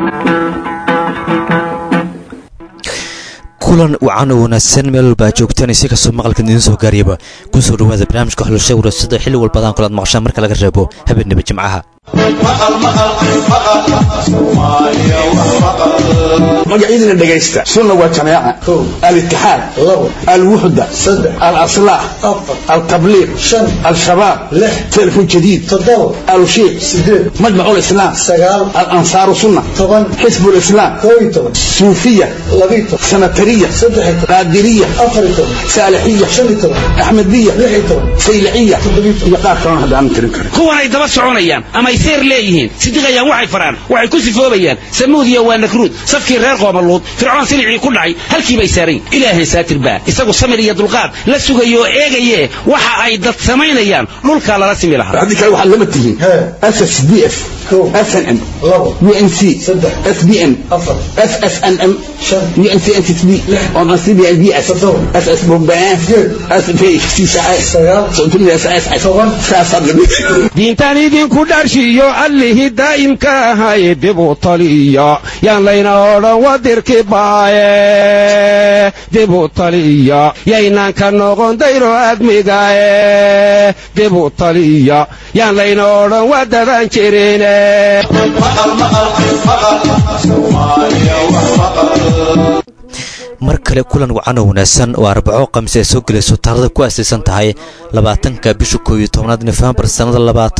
kulan wacan oo wanaagsan meel walba joogtaan si kasoo maqalka idin soo gaariyaba ku soo dhawaada barnaamijka xulasho warasada xilli walbadaan kula maqashaan marka laga reebo habeenimo jimcaha magaciidina dhagaysta sunna waa jamaaca al-ittihad al-wuhda al-aslah al-tabliq al-shabab telefon jadid al-sheikh majma' al-islam al-ansar sunna حزب الإسلام صوفية سنترية قادرية صالحية أحمدية سيلعية يقار كمان هذا أنا تركه هو أنا يدبر سعونيان أما يصير ليهين صدقيا وعي فران وعي كسي فوبيان سموديا ونكرود صفكي غير قوم اللوط فرعون سلعي كل عي هل كي بيسارين إلهي ساتر با يساقوا سمري يد الغاب لا سوغيو إيغيه وحا أي داد سمينيان لولكا لا رسمي لها هذيك الوحا لمتهين SSDF SNM UNC SBN SSNM UNC NTB on CBNBS SS بومبان SP دينتاني دين كدارشيو اللي دائم كاهاي ببطلية يان لينا أولا ودرك بايه ببطلية ياينان كنوغن دايرو أدميغايه ببطلية يان لينا أولا ودران كيرينه mar kale kulan wacan oo wanaagsan oo arbaco qamiis ay soo galayso taariikhda ku aasaysan tahay 20ka bisha 11 November sanada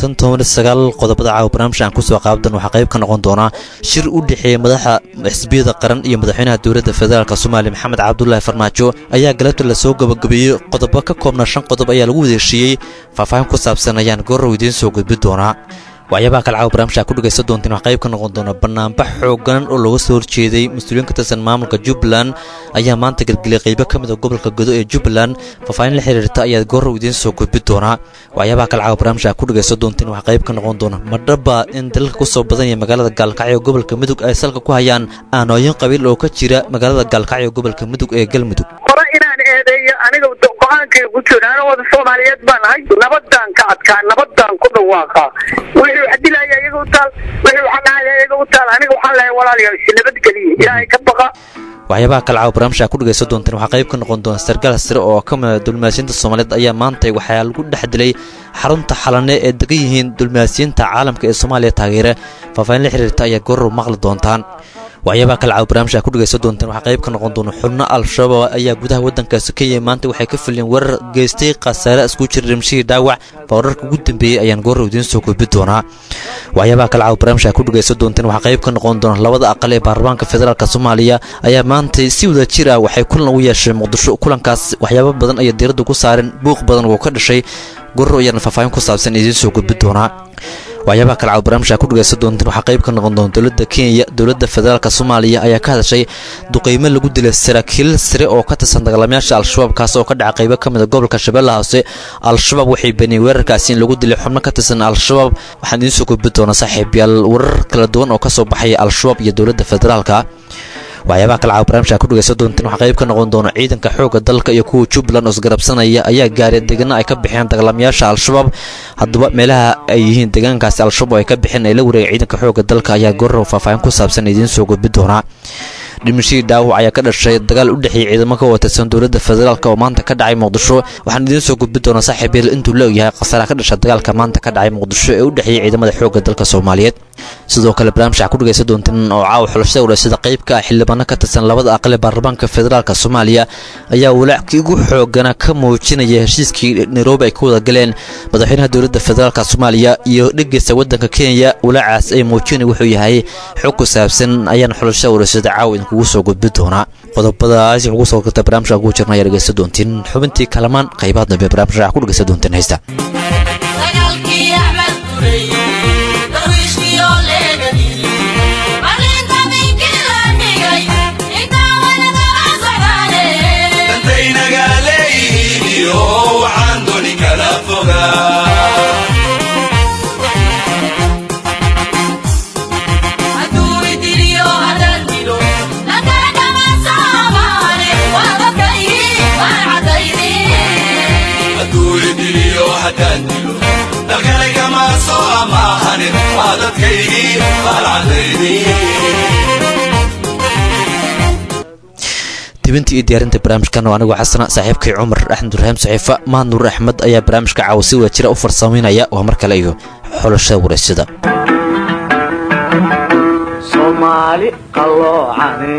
2019 qodobada caawa barnaamijka aan ku soo qaabdan waxa qayb ka noqon doona shir u dhaxeeya madaxa xisbiyada qaran iyo madaxweynaha dawladda federaalka Soomaaliya Maxamed Cabdullaahi Farmaajo ayaa galabta la soo gabagabeeyay qodobo ka koobnaa 5 qodob ayaa lagu wadeeshiyay faahfaahin ku saabsan ayaan goor idiin soo gudbin doonaa waxyaabaha kala caawa barnaamijka ku dhageysan doontiin wax qayb ka noqon doona barnaamij xoogan oo looga soo horjeeday mas'uuliyiin ka tirsan maamulka Jubbaland ayaa maanta galgalay qaybo ka mid ah gobolka Godo ee Jubbaland faahfaahin la xiriirta ayaa goor idiin soo gudbin doona waxyaabaha kala caawa barnaamijka ku dhageysan doontiin wax qayb ka noqon doona madhaba in dalka ku soo badan yahay magaalada Gaalkacyo gobolka Mudug ay salka ku hayaan aanooyin qabiil oo ka jira magaalada Gaalkacyo gobolka Mudug ee Galmudug aniga go'aankay ku jiraan wada Soomaaliyeed baan ahay nabadan ka adkaa nabadan ku dhawaaqa wixii hadilaya iyaga u taal wixii xanaaya iyaga u taal aniga waxaan leeyahay walaalayaal nabad galiye ilaahay ka baqa waxyaabaha kala caawa barnaamijka ku dhageysan doontaan waxa qayb ka noqon doona sargaal sare oo ka mid ah dulmaasiinta Soomaaliyeed ayaa maanta waxa lagu dhaxdilay xarunta xalane ee degan yihiin dulmaasiinta caalamka ee Soomaaliya taageera faahfaahin la xiriirta ayaa goor maqli doontaan waxyaabaha kala caawa barnaamijka ku dhageysan doontaan waxa qayb ka noqon doona xubno al-shabaab ayaa gudaha wadankaas ka yeeyay maanta waxay ka fileen warar geystay qasaare isku jir rimshii dhaawac wararka ugu dambeeyay ayaan goor idiin soo gudbin doonaa waxyaabaha kala caawa barnaamijka ku dhageysan doontaan waxa qayb ka noqon doona labada aqal ee baarlamaanka federaalka Soomaaliya ayaa maanta si wada jir ah waxay kulan u yeesheen Muqdisho kulankaas waxyaabo badan ayaa diiradda ku saareen buuq badan oo ka dhashay goor iyo faahfaahin ku saabsan idiin soo gudbin doonaa waxyaabaha kala caawa barnaamijka ku dhageysan doontaan waxa qayb ka noqon doona dawladda Kenya dawladda federaalka Soomaaliya ayaa ka hadashay duqeymo lagu dilay saraakiil sare oo ka tirsan dagaalamayaasha al-shabaab kaas oo ka dhacay qaybo ka mid ah gobolka Shabeellaha Hoose al-shabaab waxay beeniyeen weerarkaasi in lagu dilay xubno ka tirsan al-shabaab waxaan idiin soo gudbin doonaa saaxiibayaal warar kala duwan oo ka soo baxay al-shabaab iyo dawladda federaalka waxyaabaha kala caawa barnaamijka ku dhageysan doontaan waxa qayb ka noqon doona ciidanka xoogga dalka iyo kuwa Jubbaland oo isgarabsanaya ayaa gaaray deegaano ay ka bixeen dagaalamayaasha al-shabaab haddaba meelaha ay yihiin deegaankaas al-shabaab ay ka bixeen ay la wareegay ciidanka xoogga dalka ayaa goor faahfaahin ku saabsan idiin soo gudbin doona dhimashadii dhaawac ayaa ka dhashay dagaal u dhaxeeyay ciidamo ka watirsan dawladda federaalka oo maanta ka dhacay Muqdisho waxaan idiin soo gudbin doonaa saaxiibayaal intuu leeyahay qasaare ka dhashay dagaalka maanta ka dhacay Muqdisho ee u dhaxeeyay ciidamada xoogga dalka Soomaaliyeed sidoo kale barnaamijka ku dhageysan doontaan oo caawa xulashada waraysiga qaybka ah xildhibaano ka tirsan labada aqal ee baarlamaanka federaalka Soomaaliya ayaa walaac ugu xoogana ka muujinaya heshiiskii Nairobi ay ku wada galeen madaxweynaha dawladda federaalka Soomaaliya iyo dhigaysa wadanka Kenya walaacaas ay muujinayaan wuxuu yahay xog ku saabsan ayaan xulashada waraysiga caawa in kugu soo gudbin doonaa qodobadaas ugu soo gudbin barnaamijka ugu jirnaa ayaa dhageysan doontiin xubintii kalamaan qaybaha dambe barnaamijka ku dhageysan doontaan haysta Hadaan dilo tibintii iyo diyaarinta barnaamijkan waa anigu xasana saaxiibkay cumar axmed ibraahim saxiifa mahad nuur axmed ayaa barnaamijka caawisi wajira u farsameynaya waa mar kale iyo xulashada wareysada Somali qalloocane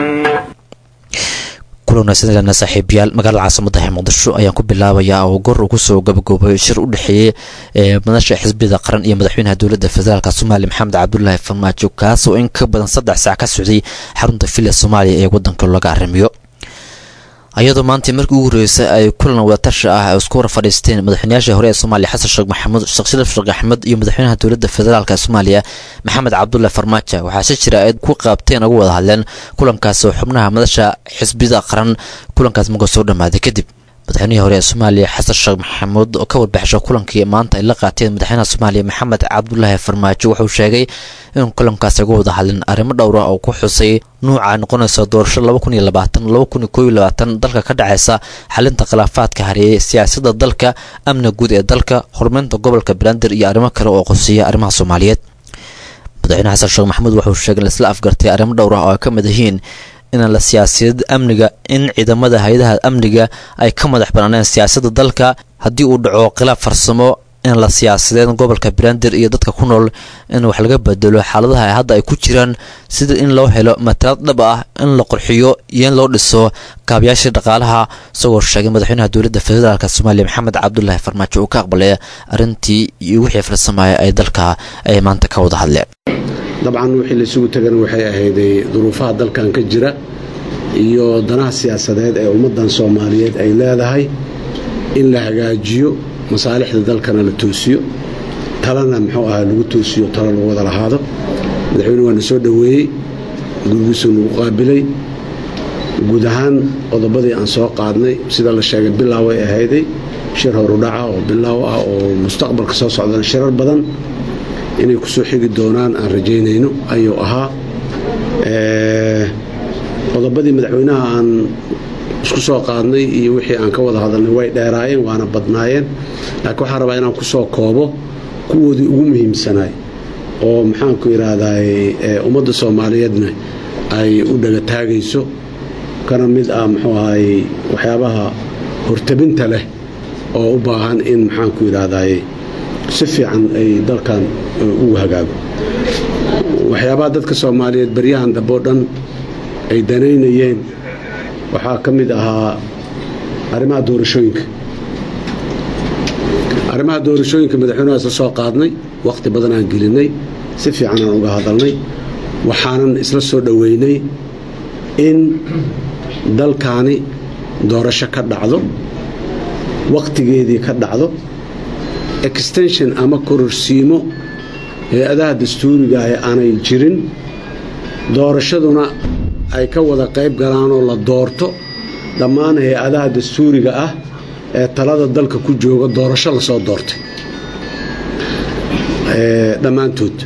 kulanaasina saaxiibayaal magaalada caasimadda Muqdisho ayaan ku bilaabayaa oo gor ugu soo gabagabay shir u dhaxeeyay madasha xisbiyada qaran iyo madaxweynaha dawladda federaalka Soomaaliya Maxamed Cabdullaahi Farmaajo kaas oo in ka badan 3 saac ka socday xarunta Villa Soomaaliya ee wadanka laga arrimiyo ayadoo maanta markii ugu horeysay ay kulan wada tashi ah isku fadhiisteen madaxweynaha hore ee Soomaaliya Xasan Sheekh Maxamuud Sheekh Shariif Sheekh Axmed iyo madaxweynaha dawladda federaalka Soomaaliya Maxamed Cabdullaahi Farmaajo waxa jira ay ku qaabteen ugu wada hadleen kulankaas oo xubnaha madasha xisbiyada qaran kulankaas ma soo dhamaaday kadib madaxweynaha hore ee Soomaaliya Xasan Sheekh Maxamuud oo ka warbixisay kulankii maanta ay la qaateen madaxweynaha Soomaaliya Maxamed Cabdullaahi Farmaajo wuxuu sheegay in kulankaas ugu wada hadleen arrimo dhowr ah oo ku xusay nuuca noqonaysa doorasho 2020-2021 dalka ka dhacaysa xalinta khilaafaadka hareeyay siyaasadda dalka amniga guud ee dalka horumarinta gobolka Banaadir iyo arrimo kale oo qorsheeya arrimaha Soomaaliyeed madaxweynaha Xasan Sheekh Maxamuud wuxuu sheegay in isla afgartay arrimo dhowr ah oo ka mid yihiin in la siyaasadda amniga in ciidamada hay'adaha amniga ay ka madax banaaneen siyaasadda dalka haddii uu dhaco khilaaf farsamo in la siyaasadeen gobolka Banaadir iyo dadka ku nool in wax laga bedelo xaaladaha hadda ay ku jiraan sida in loo helo matalaad dhab ah in la qurxiyo iyo in loo dhiso kaabayaasha dhaqaalaha soo sheegay madaxweynaha dawladda federaalka Soomaaliya Maxamed Cabdullaahi Farmaajo oo ka aqbalay arintii iyo wixii farsamada ay dalka ay maanta ka wada hadleen dabcan wixii la isugu tagan waxay ahayd duruufaha dalkan ka jira iyo danaha siyaasadeed ee ummadan Soomaaliyeed ay leedahay in la hagaajiyo masaalixda dalkana la toosiyo talana muxuu ahaa lagu toosiyo talo lagu wada lahaado madaxweynuhu waa soo dhaweeyay guddigiisu lagu qaabilay guud ahaan qodobadii aan soo qaadnay sida la sheegay bilaaw ay ahayday shir horudhaca oo bilaaw ah oo mustaqbalka soo socda shirar badan inay ku soo xigi doonaan aan rajaynayno ayuu ahaa qodobadii madaxweynaha aan isku soo qaadnay iyo wixii aan ka wada hadalnay way dheeraayeen waana badnaayeen laakiin waxaan rabaa inaan ku soo koobo kuwoodii ugu muhiimsanaay oo maxaan ku yiraahdaa ummadda Soomaaliyeedna ay u dhaga taagayso kana mid ah muxuu ahay waxyaabaha hortabinta leh oo u baahan in maxaan ku yiraahdaa si fiican ay dalkan ugu hagaago waxyaabaha dadka Soomaaliyeed baryahan dabo dhan ay danaynayeen waxaa ka mid ahaa arrimaha doorashooyinka madaxweynaha isla soo qaadnay waqti badan aan gelinay si fiican aan uga hadalnay waxaanan isla soo dhaweynay in dalkaani doorasho ka dhacdo waqtigeedii ka dhacdo extension ama kororsiimo hay-adaha dastuuriga ah aanay jirin doorashaduna ay ka wada qayb galaan oo la doorto dhammaan hay-adaha dastuuriga ah ee talada dalka ku jooga doorasho la soo doortay dhammaantood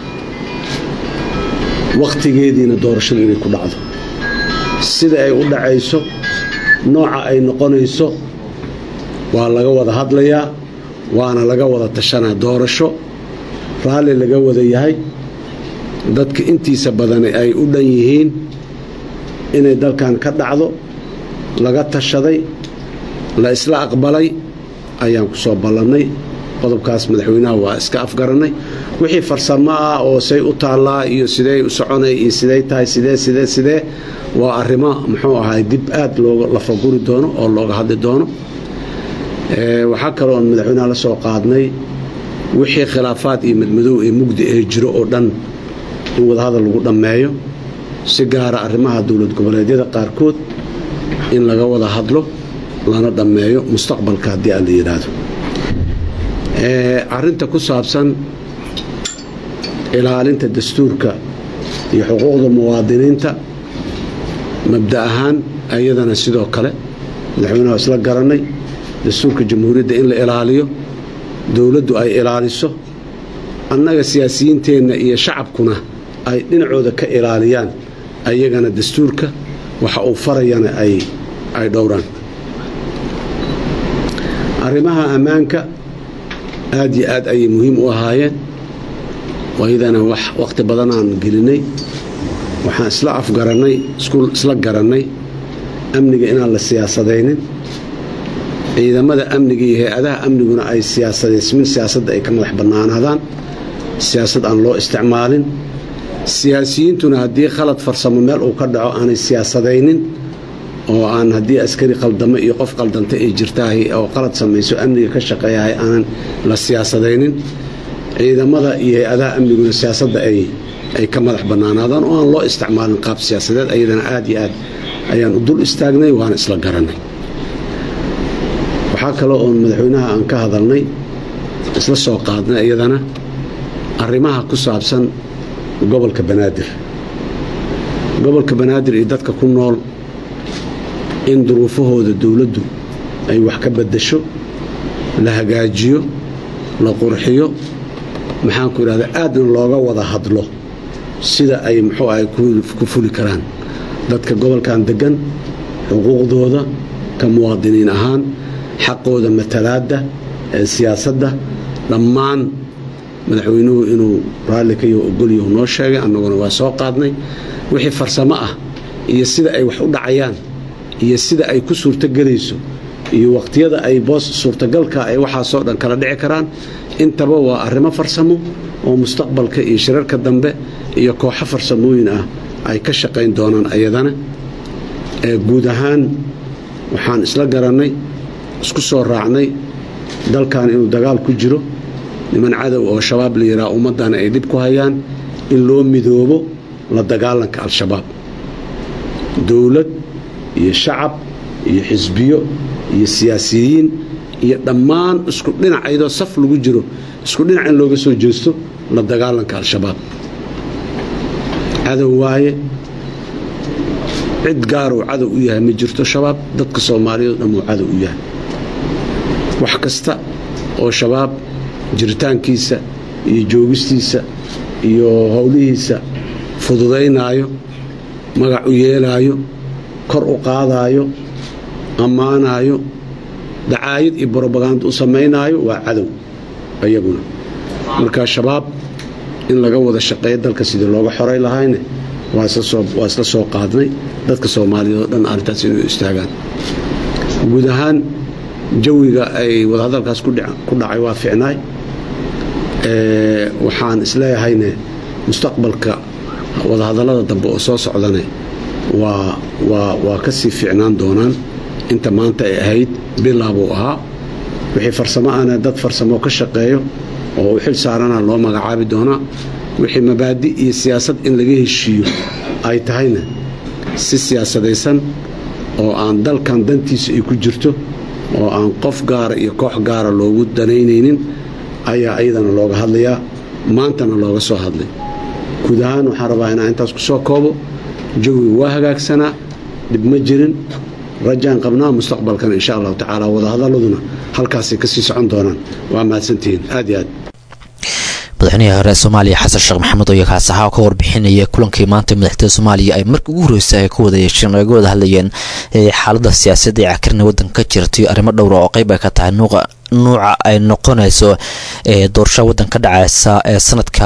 waqtigeediina doorashadu inay ku dhacdo sida ay u dhacayso nooca ay noqonayso waa laga wada hadlayaa waana laga wada tashanaa doorasho raalli laga wada yahay dadka intiisa badan ay u dhan yihiin inay dalkan ka dhacdo laga tashaday la isla aqbalay ayaan ku soo ballannay qodobkaas madaxweynaha waa iska afgaranay wixii farsamo ah oo say u taallaa iyo sidee u soconay iyo sidee tahay sidee waa arrimo muxuu ahay dib aad looga lafaguri doono oo looga hadli doono waxaa kaloo madaxweynaha la soo qaadnay wixii khilaafaad iyo madmadow ee mugdi ee jiro oo dhan in wadahadal lagu dhammeeyo si gaara arrimaha dowlad goboleedyada qaarkood in laga wada hadlo lana dhammeeyo mustaqbalka haddii aan la yidhaahdo arrinta ku saabsan ilaalinta dastuurka iyo xuquuqda muwaadiniinta mabda ahaan ayadana sidoo kale madaxweynaha isla garanay dastuurka jamhuuriyadda in la ilaaliyo dowladdu ay ilaaliso annaga siyaasiyiinteenna iyo shacabkuna ay dhinacooda ka ilaaliyaan ayagana dastuurka waxa uu farayana ay dhowraan arrimaha ammaanka aad iyo aad ayay muhiim u ahaayeen waydana waqti badan aan gelinay waxaan isla afgarannay isla garannay amniga inaan la siyaasadaynin ciidamada amniga iyo hay-adaha amniguna ay siyaasadaysmin siyaasadda ay ka madax bannaanaadaan siyaasad aan loo isticmaalin siyaasiyiintuna haddii khalad farsamo meel uu ka dhaco aanay siyaasadaynin oo aan haddii askari qaldamo iyo qof qaldanta ay jirtaahay oo qalad samayso amniga ka shaqeeyahay aanan la siyaasadaynin ciidamada iyo hay-adaha amniguna siyaasadda ay ka madax bannaanaadaan oo aan loo isticmaalin qaab siyaasadeed ayadana aad iyo aad ayaan u dul istaagnay waana isla garanay waxaa kale oon madaxweynaha aan ka hadalnay isla soo qaadnay iyadana arrimaha ku saabsan gobolka banaadir iyo dadka ku nool in duruufahooda dawladdu ay wax ka beddasho la hagaajiyo la qurxiyo maxaanku idhahdaa aadna looga wada hadlo sida ay muxuu ahay ku fuli karaan dadka gobolkan deggan xuquuqdooda ka muwaadiniin ahaan xaqooda matalaadda ee siyaasadda dhammaan madaxweynuhu inuu raalli ka yaho ogolyahu noo sheegay annaguna waa soo qaadnay wixii farsamo ah iyo sida ay wax u dhacayaan iyo sida ay ku suurtogelayso iyo waqtiyada ay boos suurtagalka ay waxaasoo dhan kala dhici karaan intaba waa arrimo farsamo oo mustaqbalka iyo shirarka dambe iyo kooxo farsamooyin ah ay ka shaqayn doonaan ayadana guud ahaan waxaan isla garannay isku soo raacnay dalkan inuu dagaal ku jiro niman cadow oo shabaab la yidhaha ummaddana ay dhib ku hayaan in loo midoobo la dagaalanka al-shabaab dowlad iyo shacab iyo xisbiyo iyo siyaasiyiin iyo dhammaan isku dhinac iyadoo saf lagu jiro isku dhinac in looga soo jeesto la dagaalanka al-shabaab cadow waaye cid gaaruu cadow u yahay ma jirto shabaab dadka soomaaliyeed dhamuu cadow u yahay wax kasta oo shabaab jiritaankiisa iyo joogistiisa iyo howlihiisa fududaynaayo magac u yeelaayo kor u qaadaayo ammaanaayo dacaayad iyo brobaganda u samaynaayo waa cadow ayaguna marka shabaab in laga wada shaqeeyo dalka sidii looga xoray lahayne waa isla soo qaadnay dadka soomaaliyeed oo dhan arrintaas inay istaagaan guud ahaan jawiga ay wadahadalkaas ku dhacay waa fiicnaay waxaan isleeyahayne mustaqbalka wadahadallada dambe oo soo socdane waa ka sii fiicnaan doonaan inta maanta ay ahayd bilaabuu ahaa wixii farsamo ana dad farsamo ka shaqeeyo oo u xil saarana loo magacaabi doonaa wixii mabaadi iyo siyaasad in laga heshiiyo ay tahayna si siyaasadaysan oo aan dalkan dantiisa ay ku jirto oo aan qof gaara iyo koox gaara loogu danaynaynin ayaa iyadana looga hadlayaa maantana looga soo hadlay guud ahaan waxaan rabaa inaan intaas ku soo koobo jawigu waa hagaagsanaa dhib ma jirin rajaan qabnaa mustaqbalkana insha allahu tacaala wadahadaladuna halkaasay ka sii socon doonaan waa mahadsantihiin aad iyo aad madaxweynaha hore soomaaliya xasan sheekh maxamed oo kaasaha ka warbixinaya kulankii maanta madaxtooyada soomaaliya ay markii ugu horeysay ay ka wada yeesheen ay wada hadlayeen xaaladda siyaasadda ee cakirna waddanka ka jirtay arrimo dhowr oo qayb ay ka tahay nuuca ay noqonayso doorashada waddanka dhacaysa ee sanadka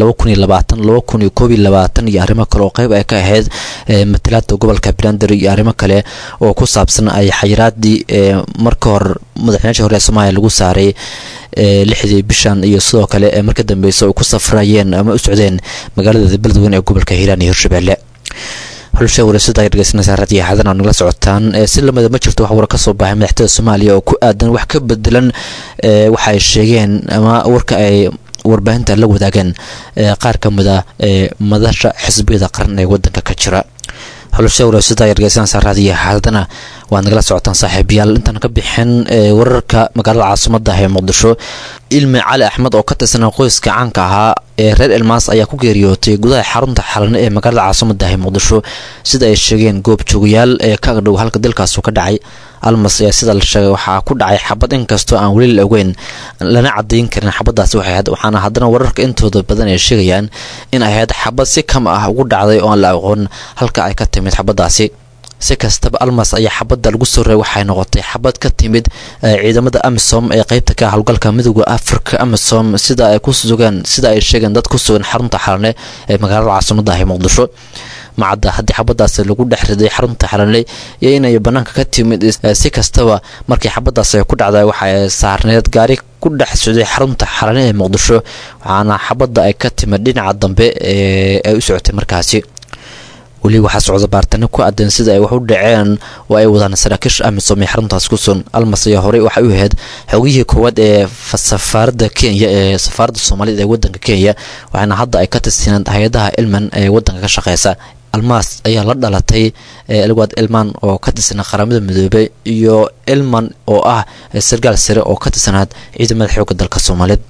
2020 iyo arrimo kale oo qayb ay ka ahayd matalaadda gobolka Banaadir iyo arrimo kale oo ku saabsan ay xayiraadii marka hor madaxweynaha hore Soomaaliya lagu saaray lixdii bishan iyo sidoo kale marka dambeysay oo ku safrayeen ama u socdeen magaalada Beledweyne ee gobolka Hiiraan iyo Hirshabelle xulsha warasada dhageysanaysa raadiyo xadan nagala socotaan si lamada ma jirto wax war ka soo baxay madaxda Soomaaliya oo ku aadan wax ka bedelan waxa ay sheegeen ama warka ay warbaahinta la wadaagan qaar ka mid ah madasha xisbiyada qaran ee wadanka ka jira xulsha warasada dhageysanaysa raadiyo xadana waa nagala socotaan saaxiibayaal intaan ka bixin wararka magaalada caasimadda ee Muqdisho ilmi cali axmed oo ka tirsan qoyska caanka ahaa ee reer Elmaas ayaa ku geeriyootay gudaha xarunta xalan ee magaalada caasimadda ee Muqdisho sida ay sheegeen goob joogayaal ee ka dhow halka dalkaas ka dhacay Almas ayaa sida la sheegay waxa ku dhacay xabad inkastoo aan wali la ogeyn lana cadeyn karin xabadaasi waxaana haddana wararka intooda badan ay sheegayaan in ay ahayd xabad si kam ah ugu dhacday oo aan la aqoon halka ay ka timid xabadaasi si kastaba Almas ayaa xabada lagu soo reeyay waxay noqotay xabad ka timid ciidamada AMISOM ee qaybta ka hawlgalka midowga Afrika AMISOM sida ay ku sugan sida ay sheegeen dad ku sugan xarunta xalane ee magaalada caasimadda ee Muqdisho macadda haddii xabadaas lagu dhex riday xarunta xalanley iyo inay bannaanka ka timid si kastaba markii xabadaas ay ku dhacday waxay saarneed gaari ku dhex socday xarunta xalanley ee muqdisho waxaana xabadda ay ka timid dhinaca dambe ay u socotay markaasi weli waxaa socda baartano ku aadan sida ay wax u dhaceen oo ay wadaan saraakiisha amisom ee xaruntaas ku sugan almas ayaa horey waxay u ahayd xogihii koowaad ee safaaradda kenya ee safaaradda soomaalida ee waddanka kenya waxaana hadda ay ka tirsaneen hay-adaha ilman ee waddanka ka shaqeysa almaas ayaa la dhalatay elwaad ilman oo ka tirsanaa qaramada midoobay iyo ilman oo ah sargaal sare oo ka tirsanaad ciidamada xoogga dalka soomaaliyeed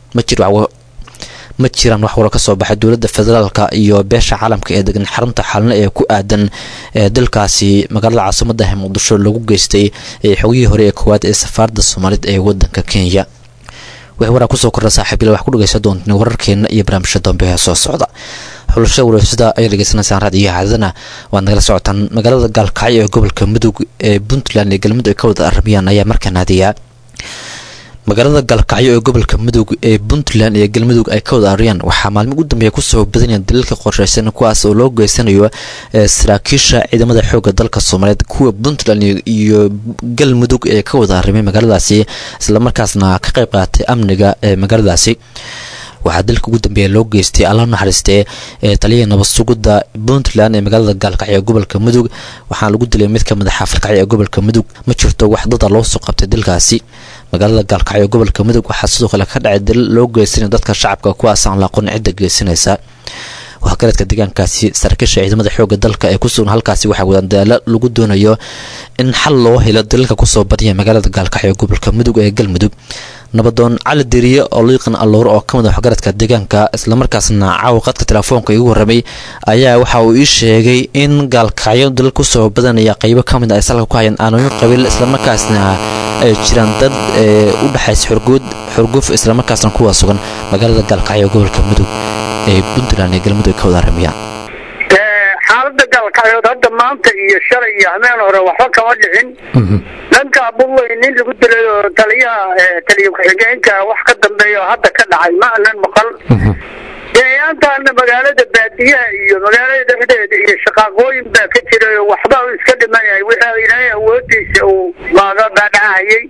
ma jiraan wax wara ka soo baxay dowladda federaalka iyo beesha caalamka ee degan xarunta xalanle ee ku aadan dalkaasi magaalada caasimadda ee muqdisho lagu geystay xogihii hore ee koowaad ee safaaradda soomaalida ee waddanka kenya wixii waraa kusoo kordha saaxiibyada wax ku dhagaysan doontaan wararkeena iyo barnaamijka dambe ee soo socda xulashada wareysyada ayaa dhegeysanaysaan raadiyaha caadana waad nagala socotaan magaalada gaalkacyo ee gobolka mudug ee puntland ee galmudug ay ka wada armiyaan ayaa markaa naadiyaa magaalada gaalkacyo ee gobolka mudug ee puntland iyo galmudug ay ka wada ariyaan waxaa maalmo ugu dambeeya kusoo badanayaan daliilka qorsheysan kuwaas oo loo geysanayo saraakiisha ciidamada xoogga dalka soomaaliyeed kuwa puntland iyo galmudug ee ka wada arimay magaaladaasi islamarkaasna ka qayb qaatay amniga ee magaaladaasi waxaa dalka ugu dambeeya loo geystay alla naxariistee taliyaha nabad sugidda puntland ee magaalada gaalkacyo ee gobolka mudug waxaana lagu dilay mid ka mid ah xaafilkacyo ee gobolka mudug ma jirto wax dada loo soo qabtay dalkaasi magaalada gaalkacyo ee gobolka mudug waxaa sidoo kale ka dhacay dalil loo geysanaya dadka shacabka kuwaas aan la aqoon cidda geysanaysa waxgaradka deegaankaasi saraakiisha ciidamada xoogga dalka ee ku sugan halkaasi waxaa wadaan dadaalo lagu doonayo in xal loo helo daliilka kusoo badaya magaalada gaalkacyo ee gobolka mudug ee galmudug nabadoon cali deriye oo liiqan alloor oo ka mid ah waxgaradka deegaanka islamarkaasna caawa qadka telefoonka igu warramay ayaa waxa uu ii sheegay in gaalkacyo dalil kusoo badanaya qaybo ka mid ah ay salka ku hayaan aanooyin qabiil islamarkaasna ay jiraan dad u dhexaysa xurguf islamarkaasna kuwa sugan magaalada gaalkacyo ee gobolka mudug ee puntland ee galmudug ka wada armiyaan xaalada gaalkacyood hadda maanta iyo shalay iyo habeen hore waxba kama dhicin dhanka bulley nin lagu dilay oo taliya ku-xigeenka wax ka dambeeya oo hadda ka dhacay ma anan maqal deegaantaana magaalada baadiyaha iyo magaalada dhexdeeda iyo shaqaaqooyin baa ka jiray oo waxba uu iska dhimanyahay wixii ilaahay awoodiisa uu maaga dhaadhacayay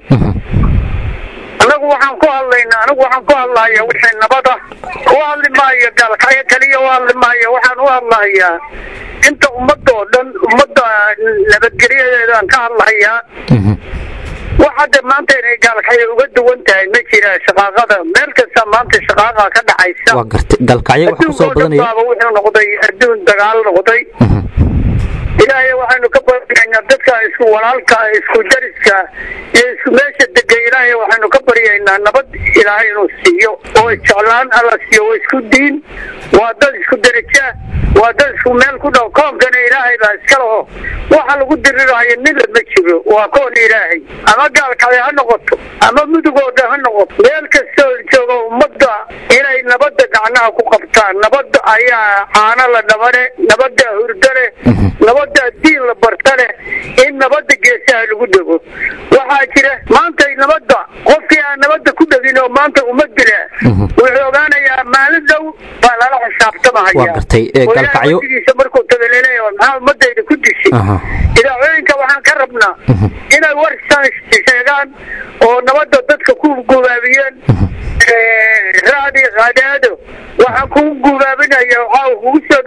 anigu waxaan ku hadlayaa wixii nabada u hadli maayo gaalkacyo kaliya u hadli maayo waxaan u hadlayaa inta ummadoo dhan ummadda nabadgelyadeedaan ka hadlayaa wax hadda maanta inay gaalkacyo uga duwan tahay ma jira shaqaaqada meel kasta maanta shaqaaqa ka dhacaysa waa gartay gaalkacyo waxa kusoo badanaya wuxuu noqday adduun dagaal noqday ilaahay waxaanu ka baryaynaa dadka isku walaalka isku dariska iyo isku meesha degay ilaahay waxaanu ka baryaynaa nabad ilaahay inuu siiyo oo jeclaan alla siiyo oo isku diin waa dad isku daraja waa dad isku meel ku dhow koonkana ilaahay baa iska laho waxa lagu diriraayo nila ma jiro waa koon ilaahay ama gaalkacyo ha noqoto ama mudugooda ha noqoto meel kastoo joogo ummadda inay nabadda gacnaha ku qabtaan nabadda ayaa caano la dhabane nabadda hurdale nabadda diin la bartane in nabadda geesaha lagu dhego waxaa jira maanta nabadda qofkii aan nabadda ku dhegin oo maanta umad dila wuxuu ogaanayaa maalin dhow baa lala xisaabtamahaya markuu tagaleelaya maxaa ummadayda ku dishay idaacooyinka waxaan ka rabnaa inay warsan sheegaan oo nabadda dadka ku gubaabiyeen raadi qadaado waxaan kugu gubaabinaya caawa kugu soo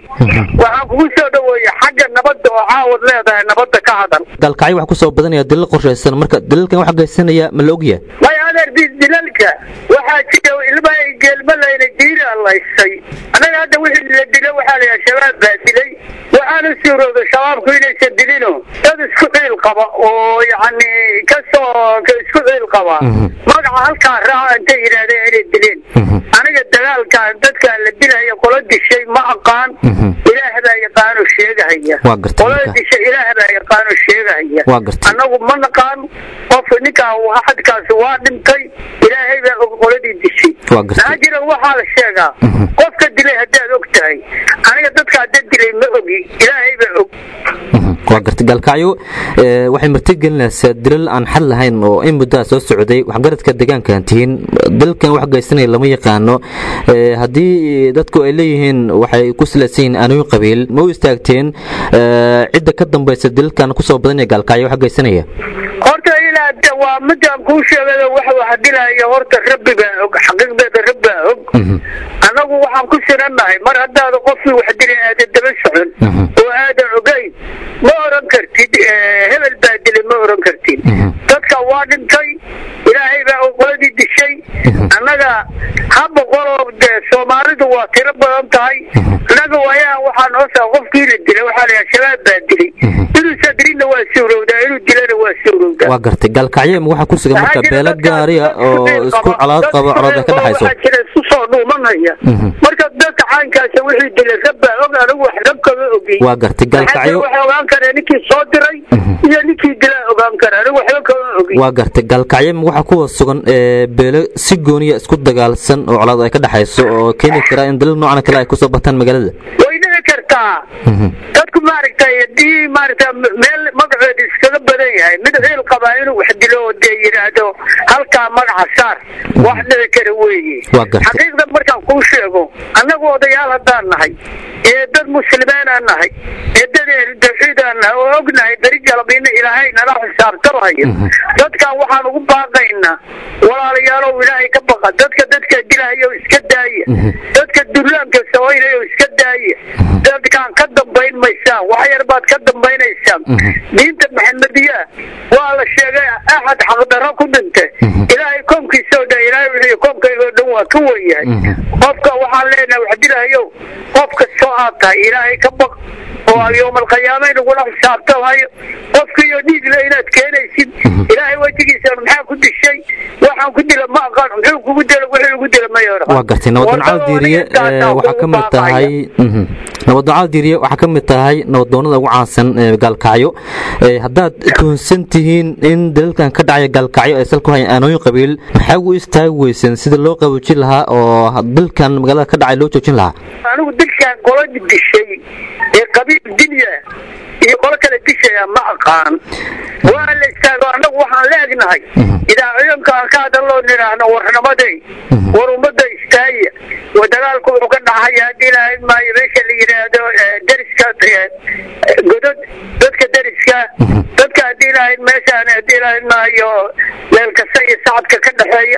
dhaweeye xagga nabadda oo caawad leedahay nabadda ka hadal gaalkacyo waxa kusoo badanaya dalil qorsheysan marka dalilkan waxa geysanaya ma la ogyahay way adeer dilalka waxaa jira ilma ay geelma layna diina allaysay anaga hadda wixii la dilo waxaa la yahay shabaab baa dilay waxaana suurooda shabaabku inaysan dilino dad isku ciil qaba oo yacni isku ciil qaba magaca halkaa raaca intay yidhaahdeen inay dileen aniga dagaalkaan dadkaan la dilaya qola dishay ma aqaan ilaah baa yaqaano sheegahaya qolada dishay ilaah baa yaqaano sheegahaya annagu ma naqaan qof ninkaa axadkaasi waa dhintay ilaahay baa og qoladii dishay maxaa jira waxaa la sheegaa qofka dilay haddaad og tahay aniga dadka hadda dilay ma ogi ilaahay baa og waa gartay gaalkacyo waxay martigelinaysaa dilal aan xal lahayn oo in muddaa soo socday waxgaradka deegaankan tihiin dalkan wax geysanaya lama yaqaano haddii dadku ay leeyihiin waxay ku salaysan yihiin aanooyin qabiil ma u istaagteen cidda ka dambaysa dilalkan kusoo badanaya gaalkacyo wax geysanaya horta ilaa waa midaan kuu sheegay waxa wax dilaya horta rabbi baa og xaqiiqda rabbi baa og anagu waxaan ku siranahay mar haddaad qofkii wax dilay aad daba socon oo aad ogeyn ma oran kartid hebel baa dilay ma oran kartid dadka waa dhintay ilaahay baa qoladii dishay annaga haba qolo Soomaalidu waa tiro badan tahay anaga waxaan hoosaa qofkii la dilay waxa la shabaab baa dilay inuu sadrina waa suurowda inuu dilana waa suurowda waa gartay gaalkacyo ma waxa ku sugan marka beelad gaariya oo isku calaad qabo calaad ka dhaxayso soo dhuumanaya marka dadka caankaas wixii dilay rabba og anigu wax rabka ogi waa gartay gaalkacyo waxa ogaan kara ninkii soo diray iyo ninkii dilay ogaan kara anigu wax ka ogi waa gartay gaalkacyo ma waxa ku sugan beelo si gooniya isku dagaalsan oo calaad ay ka dhaxayso oo keeni kara in dalal noocan kale ay ku soo bataan magaalada way dhici kartaa dadku maaragtay meel magaceed iskaga badan yahay mid ciil qaba inuu wax dilo oo yiraahdo halka magaca saar wax dhici kara weeye xaqiiqda markaan kuu sheego annagu odayaal haddaan nahay dad muslimiin aan nahay dad tawxiid aan nahay oo ognahay dariiqalbiina ilaahay nala xisaabtamaya dadkan waxaan ugu baaqaynaa walaalayaal oo ilaahay ka baqa dadka dilaayo iska daaya dadka duulaanka sawaynaya iska daaya dadkan ka dambayn maysaan wax yar baad ka dambaynaysaan diinta maxamediya waa la sheegay ahad xaqdaro ku dhintay ilaahay koonkiisa oo dhan ilaahay wixii koonkayga dhan waa ka weeyahay qofka waxaan leenahay wax dilaayo qofka soo aatay ilaahay ka baq oo يوم القيامة نقول حسابته هاي قفكي يديك لينا كينيسين إلهي وجهي سر محا كنت الشيء وحا كنت لما أقال محا كنت لما يرى وقرتي نودن عالديرية وحكم التهاي نودن عالديرية وحكم التهاي نودن لو عاصن قال كايو هداد تونسنتهين إن دليل كان كدعي قال كايو أسألكو هاي أنوي قبيل محاو يستاويسن سيد اللو قوتي لها أو دل كان مقالة كدعي لو توجين لها أنا دل كان قولة جد الشيء قبيل الدنيا يقول لك الدنيا ما أقان وأنا استاذ أنا وحنا لاقناي إذا عيون كان كاد الله نرانا ورنا مدي ورمضة استاي ودلالكم وكنا حيا دينا ما يبيش اللي ينادو درس كات جدد درس كات دينا ما شان دينا ما يو للكسي سعد ككنا حيا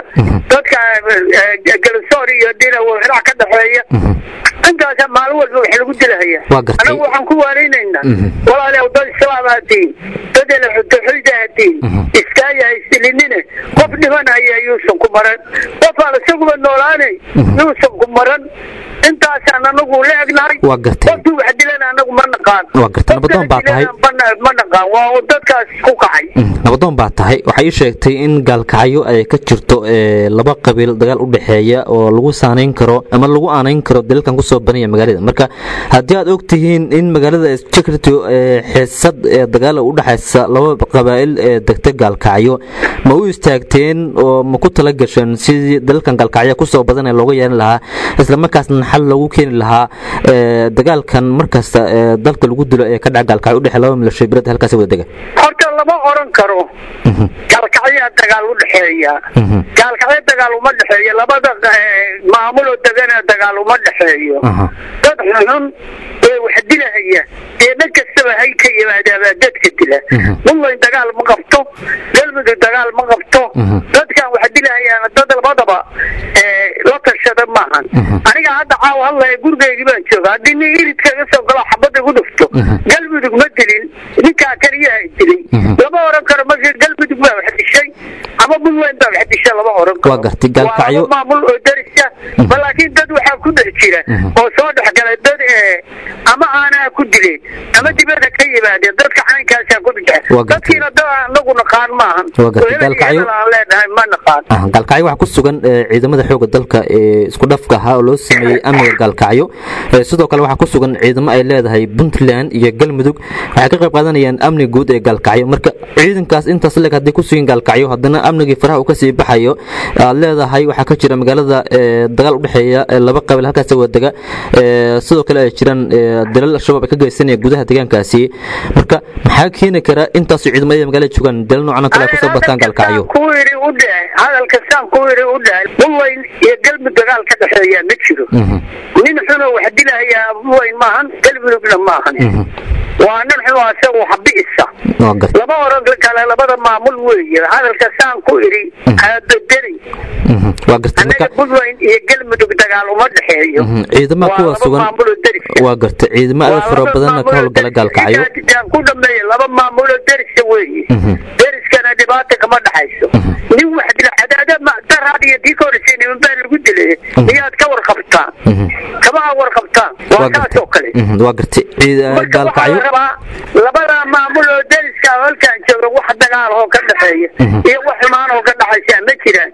جلسوري دينا وهنا كنا حيا أنت عشان معلومة الحلو قلت لها هي أنا وحن كواريننا والله لو ضل السلام هاتين بدل التوحيد هاتين إسكايا يستليننا قفل هنا هي يوسف كمران قفل سقم النوراني يوسف كمران أنت عشان نقول لك ناي قفل واحد لنا نقول مرنقان وقرت نبضون بعطاي مرنقان وضدك كوكاي نبضون بعطاي وحي sheegtay in gaalkacyo ay ka jirto laba qabiil dagaal u dhaxeeya oo lagu saaneyn karo ama lagu aaneyn karo dalkan ku soo banaya magaalada marka hadii aad ogtihiin in magaalada security xiisad dagaal u dhaxaysa laba qabaa'il degta gaalkacyo ma u istaagteen oo ma ku tala gashan sidii dalkan gaalkacyo ku soo badan looga yeelan lahaa isla markaasna xal lagu keeni lahaa dagaalkan markasta dalka lagu dilo ee ka dhaca gaalkacyo u dhaxay laba milisho birad halkaas wada degan horta lama oran karo gaalkacyo dagaal u dhaxeeya gaalkacyo dagaal uma dhaxeeya labada maamul oo degan dagaal uma dhaxeeyo dad xun ee wax dilahaya ee nakastaba hay ka yimaadaba dadka dila wallahi dagaal ma qabto galmud dagaal ma qabto dadkan wax dilahayaan dad labadaba la tashada maahan aniga hadda caaw halla gurigeyga baan joogaa hadii ni iridka ka soo galo xabada ugu dhufto galmud ma dilin ninka kaliya dilay lama oran karo ma galmud baa wax dishay ama buntland baa wax dishay lama oran karo waa gartay gaalkacyo maamul oo darisa laakiin dad waxa ku jira oo soo dhaxgalay dad ama aana ku dilay ama dibada ka yimaadeen dadka caankaas ku dhigay dadkiina anagu naqaan maahan gaalkacyo ma naqaan gaalkacyo waxa ku sugan ciidamada xoogga dalka ee isku dhafka ah oo loo sameeyay amniga gaalkacyo sidoo kale waxa ku sugan ciidamo ay leedahay Puntland iyo Galmudug waxay ka qayb qaadanayaan amniga guud ee gaalkacyo marka ciidankaas intaas leeg hadii ku sugan gaalkacyo hadana amniga faraha uu ka sii baxayo leedahay waxa ka jira magaalada dagaal u dhaxeeya laba qabiil halkaas deegaankaasi wadaga sidoo kale ay jiraan dalal shabaab ay ka geysanaya gudaha deegaankaasi marka maxaa keeni kara intaas ciidamada magaalada joogan dalal noocan kale ku soo bataan galkacyo ku yiri u dhaay hadalka saan ku yiri u dhaay bullayn iyo galmud dagaal ka dhaxeeya ma jiro nin xuna wax dilaya bullayn maahan galmudugna maahan waa nin xun asagu xabiisa laba oran kale labada maamul weeye hadalka saan ku yiri hadadari waa gartay marka bullayn iyo galmudug dagaal uma dhaxeeyo ciidamada kuwa sugan waa gartay ciidamada fara badan ka howlgala galkacyo ku dhameeyay laba maamul daris weeye dariskana dhibaato kama dhaxayso nin wax dil cadaada ma taraadiyo dikoorsiin in baa lagu dilay iyaad ka warqabtaan kama warqabtaan waa kaas oo kale waa gartay galkacyo labada maamul dariska halkaan jooga wax dagaal oo ka dhaxeeya iyo wax xumaan oo ka dhaxaysa ma jiraan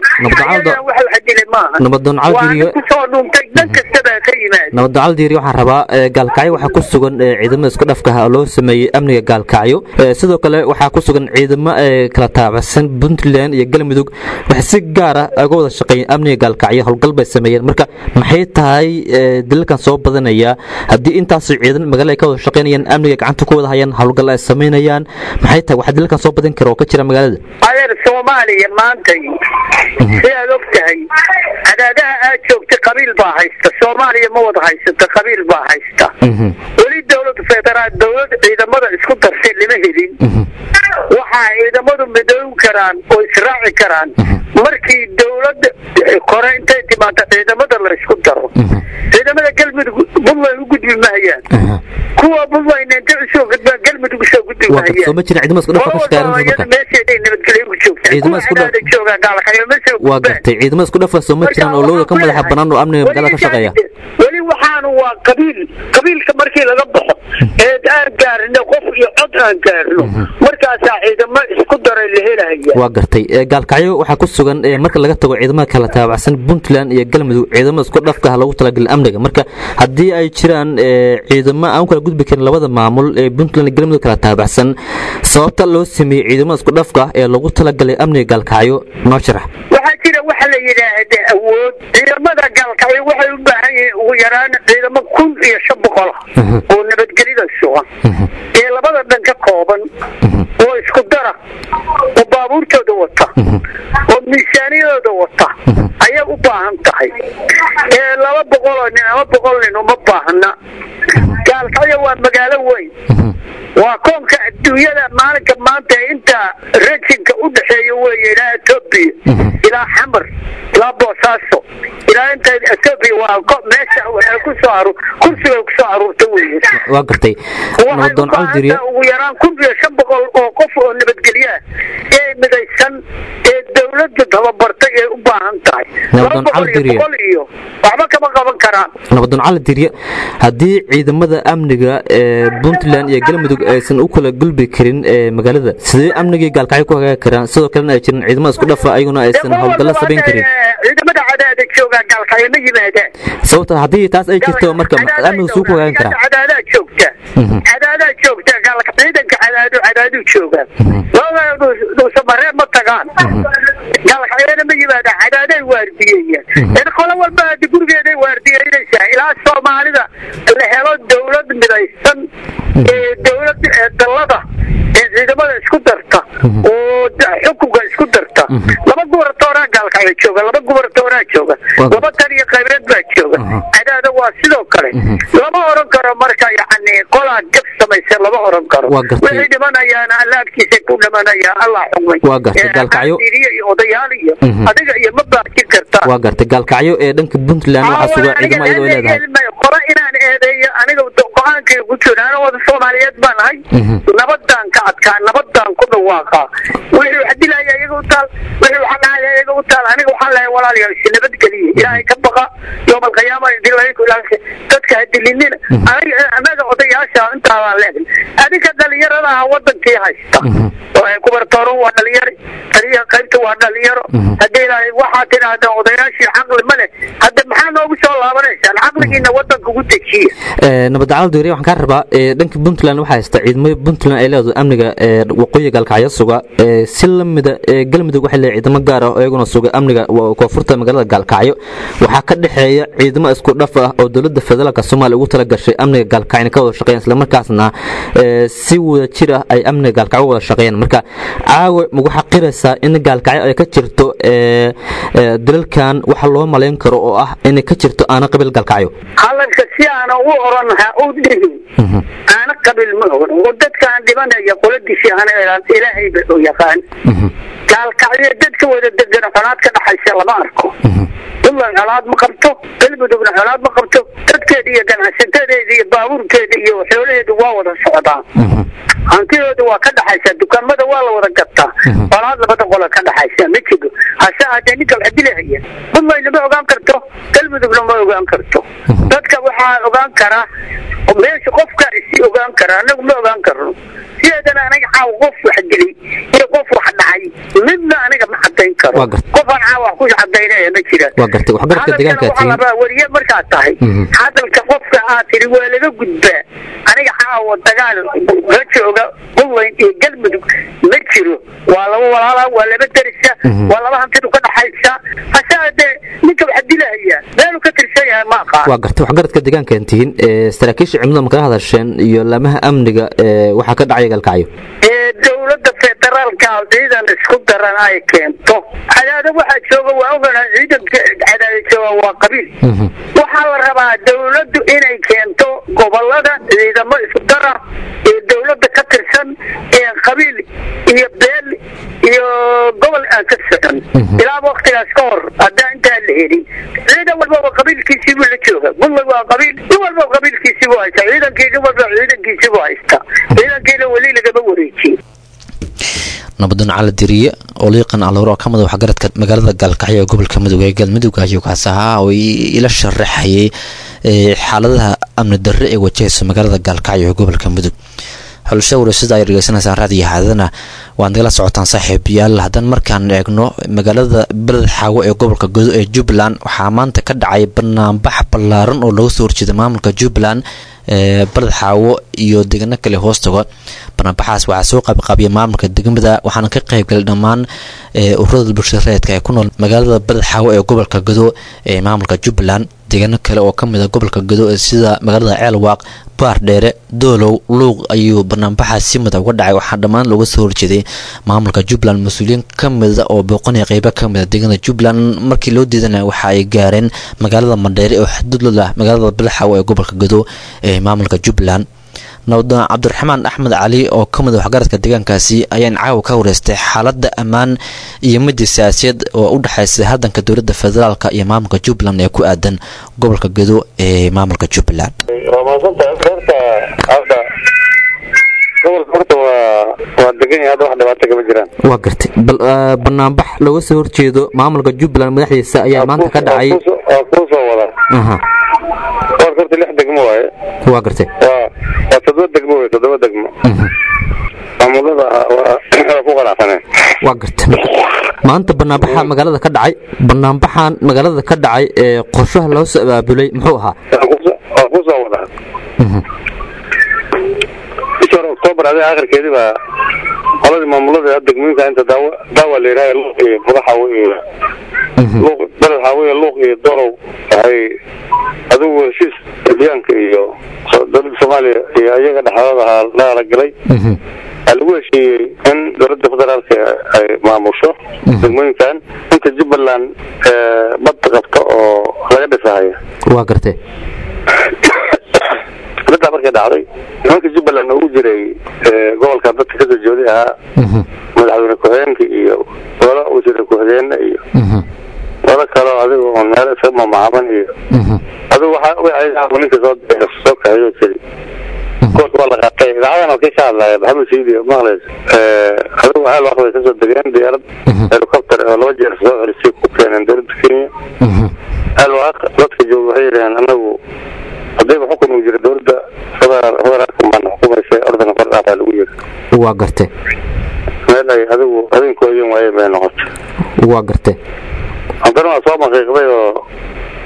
wax dilay ma nabadoon caldiriyo ku soo dhuuntay dhan kasta ka yimaad nabadoon caldiriyo waxaan rabaa galkacyo waxa ku sugan ciidamada isku dhafka ah loo sameeyay amniga galkacyo sidoo kale waxa ku sugan ciidamo kala taabacsan Puntland iyo Galmudug wax si gaar ah uga wada shaqeeyay amniga galkacyo howlgal bay sameeyeen marka maxay tahay dilkan soo badanaya hadii intaas ciidan magaalada ka wada shaqeynayaan amniga gacanta ku wada hayaan howlgal ay sameeyaan maxay tahay wax dilkan soo badan karo ka jira magaalada adeer Soomaaliya maanta sidaad ogtahay cadaadaha aad joogtay qabiil baa haysta Soomaaliya ma wada haysta qabiil baa haysta wali dawladda federaal dawladda ciidamada isku darsay lama helin waxa ciidamadu midow karaan oo israaci karaan markii dawladda koreynta timaada ciidamada la isku daro ciidamada galmudug bullay u gudbi maayaan kuwa bullay inta soo gudba galmudug soo gudbi maayaan waa jira ciidamada isku dhafka shaqeeyaan ciidamada isku dhafka jooga galkacyo ma soo waa gartay ciidamada isku dhafka soo ma jiraan oo looda ka madaxa banaan oo amniga magaalada ka shaqeeya wali waxaan waa qabiilka markii laga baxo ee aan gaarno qof iyo cod aan gaarno markaas ciidamada isku daray la helaya waa gartay galkacyo waxa ku sugan marka laga tago ciidamada kala taabacsan Puntland iyo Galmudug ciidamada isku dhafka lagu talagalay amniga marka hadii ay jiraan ciidamo aan kala gudbi karin labada maamul ee Puntland iyo Galmudug kala taabacsan sababta loo sameeyay ciidamada isku dhafka ee lagu talagalay amniga galkacyo noo sharax waxa jira waxa la yiraahdaa awood ciidamada galkacyo waxay u baahan yihiin ugu yaraan ciidamo 1500 oo nabadgelyo sugan ee labada dhan ka kooban oo isku dara oo baabuurtooda wata oo miisaaniyadooda wata ayay u baahan tahay ee 200 nin uma baahna galkacyo waa magaalo weyn waa koonka adduunyada maalinka maanta inta rajinka u dhaxeeyo weeye ilaa Ethiopia ilaa Xamar ilaa Boosaaso ilaa inta Ethiopia waa meesha ku soo kursiga ku soo aruurta weeye waa gartay nabadoon caldiriyo ugu yaraan 1500 oo qof oo nabadgelyo ee midaysan ee dawladda tababartay ee u baahan tahay nabadoon caldiriyo waxba kama qaban karaan nabadoon caldiriyo hadii ciidamada amniga ee Puntland iyo Galmudug aysan u kala gulbi karin magaalada sidee amniga galkacyo ku hagaagi karaan sidoo kale ay jiraan ciidamada isku dhafa ayaguna aysan howlgal sameyn karin ciidamada cadaada jooga galkacyo ma yimaadaan sababta hadii taas ay jirto marka amniga suu ku hagaagi karaa cadaada joogta galkacyo cadaadu jooga loo samaree ma tagaan galkacyo ma yimaadaan cadaaday waardiyeen qolo walba gurigeeday waardiyeynaysaa ilaa Soomaalida la helo dawlad midaysan ee dawlad dalada ee ciidamada isku darta oo xukunka isku darta laba gobortooraa galkacyo jooga laba gobortooraa jooga laba taliya qaybeed baa jooga cadaada waa sidoo kale lama oran karo marka yacni qolaa jab samaysa lama oran karo wixii dhimanayaan allaabkiisa ku dhimanaya allah xugmay waa gartay galkacyo iyo odayaal iyo adiga iyo ma baaqin kartaa waa gartay galkacyo ee dhanka Puntland waxa sugan ciidamada ay leedahay qora inaan eedeeyo aniga go'aankayga ku jiro aniga wada Soomaaliyeed baan ahay nabadan ka adkaa nabadan ku dhawaaqa wixii wax dilaya iyaga u taal wixii wax dhacaya iyaga u taal aniga waxaan leeyahay walaalayaal si nabadgeliye ilaahay ka baqa يوم القيامة يدلوا لك تذكر دليلنا أنا odayaasha inta waa leeyahay adiga dhalinyarada wadan kii haysta oo kubar toro waa dhalinyaro tariiqa qaybta waa dhalinyaro hadii waxa tiraahdo odayaashii aqli ma leh hadda maxaa noogu soo laabanaysaan caqligiina wadanka ugu dejiya nabadgacyo diiri waxaan ka rabaa dhanka Puntland waxa haysta ciidamada Puntland ay leedahay amniga waqooyiga Galkacyo suga si lamida galmudug waxa leeyahay ciidamo gaar ah oo iyaguna suga amniga koonfurta magaalada Galkacyo waxa ka dhaxeeya ciidamo isku dhaf ah oo dawladda federaalka Soomaaliya ugu tala gashay amniga Galkacyo ka wada shaqeeyaan isla markaasna si wada jir ah ay amniga Galkacyo wada shaqeeyaan marka caawa ugu xaqiraysa in Galkacyo ay ka jirto dalalkan waxa loo maleyn karo oo ah in ka jirto aana qabil Galkacyo halanka si aan ugu oranaha oo dhigin aana qabil ma oran oo dadkaan dhibanaya qoladii ana ilaahay baa yaqaan Galkacyo dadka wada degan xanaad ka dhaxaysa lama arko والله علاad ma qabto galmudugna calaad ma qabto dadkeeda iyo ganacsatada iyo baabuurkeeda iyo xoolaheedu waa wada socdaan hantideedu waa ka dhaxaysa dukaamada waa la wada gataa calaad labada qolo ka dhaxaysa ma jiro hase ahaatee ninka wax dilaya wallahi lama ogaan karto galmudugna ma ogaan karto dadka waxaa ogaan kara meesha qofka isi ogaan kara anagu ma ogaan karno sideedana anaga caaw qof wax dilay iyo qof wax dhacay midna aniga ma cadayn karo qofaan caaw wax ku cadaynaya ma jiraan وقرتي وحقرتك deegaanka tiin wariye marka tahay hadalka qofka aad tiri waa laga gudbaa aniga caawa dagaal la jooga wallahi iyo galmudug ma jiro waa laba walaala waa laba darisa waa laba hantidu ka dhaxaysa hasaade ninka wax dilaya meel ka tirsanyahay ma qaa وقرتي وحقرتك deegaanka tiin saraakiisha cimilada marka hadasheen iyo lamaha amniga waxa ka dhacay Galkacyo dawladda federaalka ciidan isku daran ay keento cadaada waxa jooga waa ogaana ciidanka cadaada jooga waa qabiil waxa la rabaa dawladdu inay keento gobolada ciidamo isku daran ee dawladda ka tirsan ee qabiil iyo beel iyo gobol aan ka tirsan ilaa waqtigaas ka hor hadda inta la helin ciidan walba qabiilkiisa la jooga wallahi waa qabiil walba qabiilkiisa waa haysta ciidankeedu walba ciidankiisa waa haysta ciidankeedu wali laga wareejiyay nabadan cala diriye oo liiqan alawro ka mid ah garadka magaalada Galkacyo ee gobolka Mudug ee galmudug ayuu ka sahaa oo ila sharaxayay xaaladaha amni darre ee wajahaysa magaalada Galkacyo ee gobolka Mudug xulsho warshada ay ragaysanaysan raadiyo haadana waan dagala socotaan saaxiibayaal hadan markaan eegno magaalada Balad Xaawo ee gobolka Godo ee Jubbaland waxa maanta ka dhacay barnaamij ballaaran oo lagu soo horjeeday maamulka Jubbaland Balad Xaawo iyo deegaano kale hoostaga barnaamijkaas waxa soo qaybqaabiyay maamulka degmada waxaana ka qayb galay dhamaan ururada bulshada rayidka ee ku nool magaalada Balad Xaawo ee gobolka Godo ee maamulka Jubbaland deegaano kale oo kamid ah gobolka Godo sida magaalada Ceelwaaq Baardheere Doolow Luuq ayuu barnaamijkaas si mid ah uga dhacay waxa dhamaan looga soo horjeeday maamulka Jubbaland mas'uuliyiin kamid ah oo booqanaya qaybo kamid ah deegaanada Jubbaland markii loo diidanay waxa ay gaareen magaalada Mandheere oo xuduud la leh magaalada Balad Xaawo ee gobolka Godo ee maamulka Jubbaland nawda Cabdiraxmaan Axmed Cali oo kamid ah garadka deegaankaasi ayaan caaw ka wareystay xaaladda amaan iyo mid siyaasad oo u dhaxaysa hadanka dawladda federaalka iyo maamulka Jubbaland ee ku aadan gobolka Godo ee maamulka Jubbaland waa degan yahay wax dhibaato kama jiraan waa gartay barnaamij looga soo horjeedo maamulka Jubbaland madaxdiisa ayaa maanta ka dhacay ku soo wada waa gartay 6 degmo waaye waa gartay waa 7 degmo maamulada waa ku qanacsaneen waa gartay maanta barnaamijka magaalada ka dhacay barnaamijkan magaalada ka dhacay ee qorshaha loo soo abaabulay muxuu ahaa ku soo wada October aakhirkeedii baa qoladii maamulada degmooyinka inta daawa leeyahay Balad Xaawo iyo Balad Xaawo iyo Luuq iyo Doolow ay adigu heshiis deegaanka iyo dowladda Soomaaliya iyo ayaga dhaxdooda la galay lagu heshiiyey in dowladda federaalka ay maamusho degmooyinkan inta Jubbaland bad qabto oo laga dhisayo waa gartay markay dhacday nimanka Jubbaland uu jiray gobolka dadka ka soo jeeday madaxweyne ku-xigeenka iyo wala uu jiray ku-xigeenka iyo wala kale adigu oo meel isma maaban iyo adigu waxa ay ninka soo kaxeeyo jiray koos wala qaatay idaacadana ka shaqaynaya Maxamed Siidi Maqleys adigu waxa loo qabay soo degeen diyaarad helicopter oo loo jeer soo celisay ku keenay dowladda Kenya alwaaq dadka jooga waxay yiraahdeen anagu hadii xukun uu jiro dowladda federaalka ma xukumaysa ordan federaalka lagu yiri waa gartay meel ay adigu adinkoodii way noqotay waa gartay haddana soo maqiiqday oo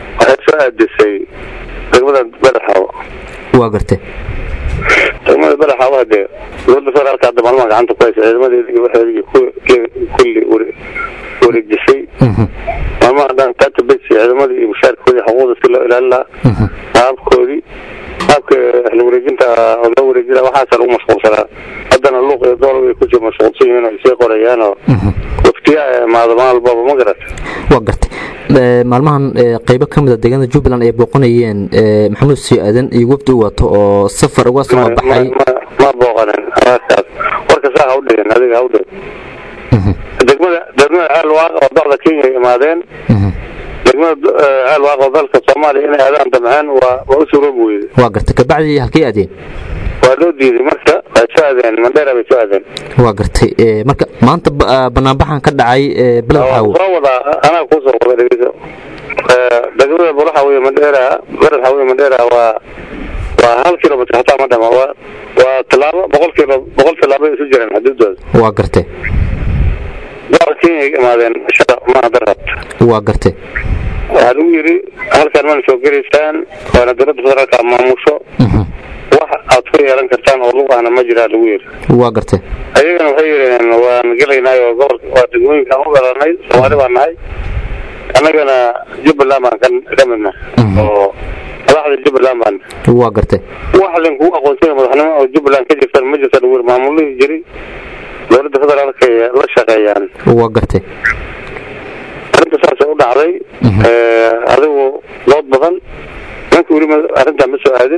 soo aadisay degmada badaxaawo waa gartay degmada badaxaawo hadee dowladda federaalka hadda maalmaha gacanta ku haysa ciidamadeedii waxeedii kulli wareejisay maalmaha dhan database ciidamadii iyo mushaarkoodii xuquuqda si loo ilaalin lahaa qaabkoodii qaabka la wareejinta oo loo wareejina waxaasa lagu mashquulsanaa haddana luuq iyo dool way ku sii mashquulsan yihiin oo ay sii qorayaan oo waftiyaa maadamaan walbaba ma garata waa gartay maalmahan qaybo ka mid a deegaanada Jubbaland ay booqanayeen maxamuud sii aadan iyo wafdi u wato oo safar uga soo baxay ma booqanan warka saa ha u dhigin adiga ha u dhigin degmada alwaaq oo dalka Kenya imaadeen degmada alwaaq oo dalka Soomaaliya inay aadaan damcaan waa u suuroob weeyay waa gartay kabacdi halkii aadeen waa loo diiday marka ay soo aadeen Mandera bay soo aadeen waa gartay marka maanta banaanbaxan ka dhacay Badaxaawo soo wada ana ku soo wada dhigay degmada Badaxaawo iyo Mandera waa 1 kilomitir hataa ma dhama waa talaabo 100 talaabo isu jiraan xadidooda waa gartay Kenya imaadeen shaqo ma darad waa gartay waxa uu yiri halkan man soo gariistaan waana dowladda federaalka maamusho wax aad ku yeelan kartaan oo luqana ma jira lagu yiri waa gartay ayagana waxay yireen waan galaynaa oo gobolka waa degmooyinka u galanay Soomaali baan nahay anagana Jubbaland baan ka midna oo madaxda Jubbaland baan waa gartay wax leen ku aqoonsan madaxnimo oo Jubbaland ka jirta ma jirta lagu yiri maamulihii jiray dowladda federaalka la shaqeeyaan waa gartay arinta saas u dhacday adigu dood badan markii wali arinta ma soo aadin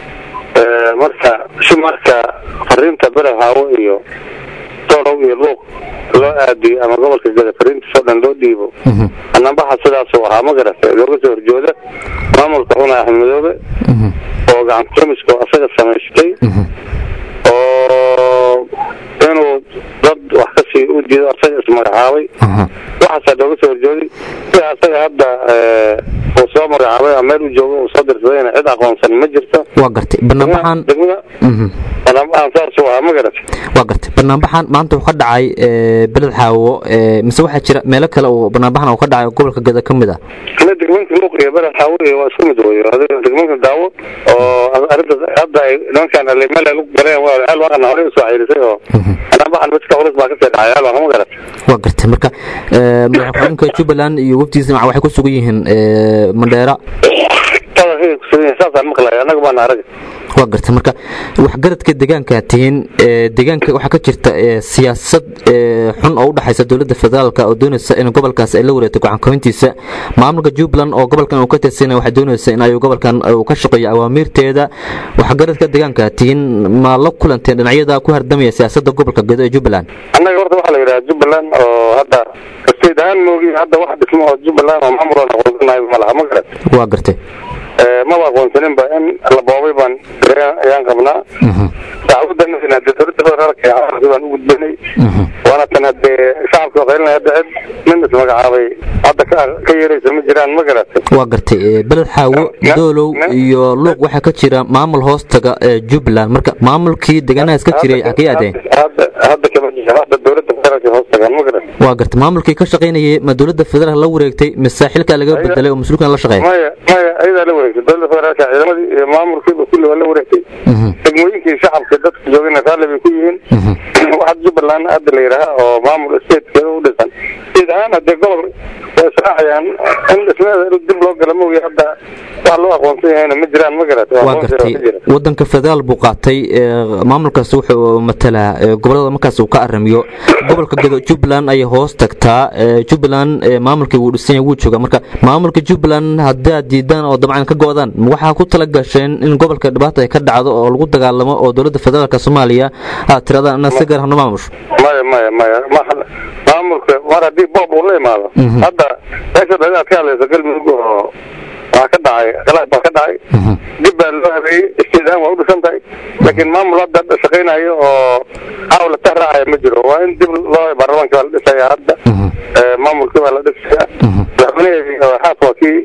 marka fariinta Badaxaawo iyo Torow iyo Luuq loo aadiyo ama gobolka Gada fariinta soo dhan loo dhiibo annabaha sidaas oo ahaa ma garatay looga soo horjooda maamulka Cuna Axmed Madoobe oo gacan komisko asaga samaystay oo inuu dad wax ka sii u diido asaga ismagacaabay waxaas looga soo horjooday asaga hadda oo soo magacaabay meel uu joogo oo soo dirsadayna cid aqoonsan ma jirto waa gartay banaanbaxan saas waa ma garatay waa gartay banaanbaxan maanta wuxuu ka dhacay Badaxaawo mise waxa jira meelo kale oo banaanbaxan uu ka dhacay gobolka Gada kamid ah degmooyinka Luuq iyo Badaxaawo waa isku mid weeyo degmooyinka daawo oo arinta hadda nimankan meel lagu galeen waa alwaaqna hore soo cayrisay oo banaanbaxan midka culus baa ka dhacay alwaaq ma garatay waa gartay marka madaxweynaha Jubbaland iyo wafdigiisa waxay ku sugan yihiin Mandera waa gartay marka wax garadka deegaanka tiin deegaanka waxa ka jirta siyaasad xun oo u dhaxaysa dowladda federaalka oo doonaysa in gobolkaas ay la wareegto gacan koontiisa maamulka Jubbaland oo gobolkan uu ka tirsanay waxa doonaysa in ay gobolkan uu ka shaqeeyo awaamirteeda wax garadka deegaanka tiin ma la kulanteen dhinacyada ku hardamaya siyaasadda gobolka Gada ee Jubbaland annaga horta waxa la yiraahdaa Jubbaland oo hadda kasteedaan moogi hadda wax dhismo oo Jubbaland oo maamulka aqoonsanay ma laha ma garatay waa gartay ما بقول سنين بان لبابي بان يان قبنا تعود ان الدكتور تفرق يا بان ودني وانا تنهد شعبك غيرنا يدعد من مغعابي هذا كيريس مجران ما قرات waa gartay Badaxaawo doolow iyo Luuq waxa ka jira maamul hoostaga Jubbaland marka maamulkii deegaanaha iska jiray aqiyadeen hadda kama hadda dowladda federaalka hoostaga ma garan waa gartay maamulkii ka shaqeynayay ma dowladda federaalka la wareegtay mise xilka laga bedelay oo mas'uulkan la shaqeeyay maya ayda la wareegtay dowladda federaalka ciidamadii maamulkii kulli wala wareegtay degmooyinkii shacabka dadka joogana qaalibi ku yihiin waxa Jubbaland hadda la yiraahdo oo maamul state u dhisan sidaan hadda gobol israacayaan in ismada dib loo galo mooyay hadda wax loo aqoonsan yahay ma jiraan ma garatay waa gartay wadanka federaal buu qaatay maamulkaas wuxuu matalaa gobolada markaas uu ka aramiyo gobolka Gada Jubbaland ay hoos tagtaa Jubbaland maamulkii uu dhisan yahay wuu jooga marka maamulka Jubbaland hadda diidaan oo dabcan ka go'daan waxa ku tala gasheen in gobolka dhibaato ay ka dhacdo oo lagu dagaalamo oo dowladda federaalka Soomaaliya tirada ana sagar hanu maamush maamulka waradii bob uu leeyahay hadda meesha dadka ka hadlaysa galmudug oo waa ka dhacay qalad baa ka dhacay dib baa loo habeeyay istidaan waa u dhisantahay laakiin maamul hadda shaqeynayo oo hawla taraaca ma jiro waa in dib loo baarlamaanka la dhisay hadda maamulka waa la dhisay madaxweynaha xaafadkii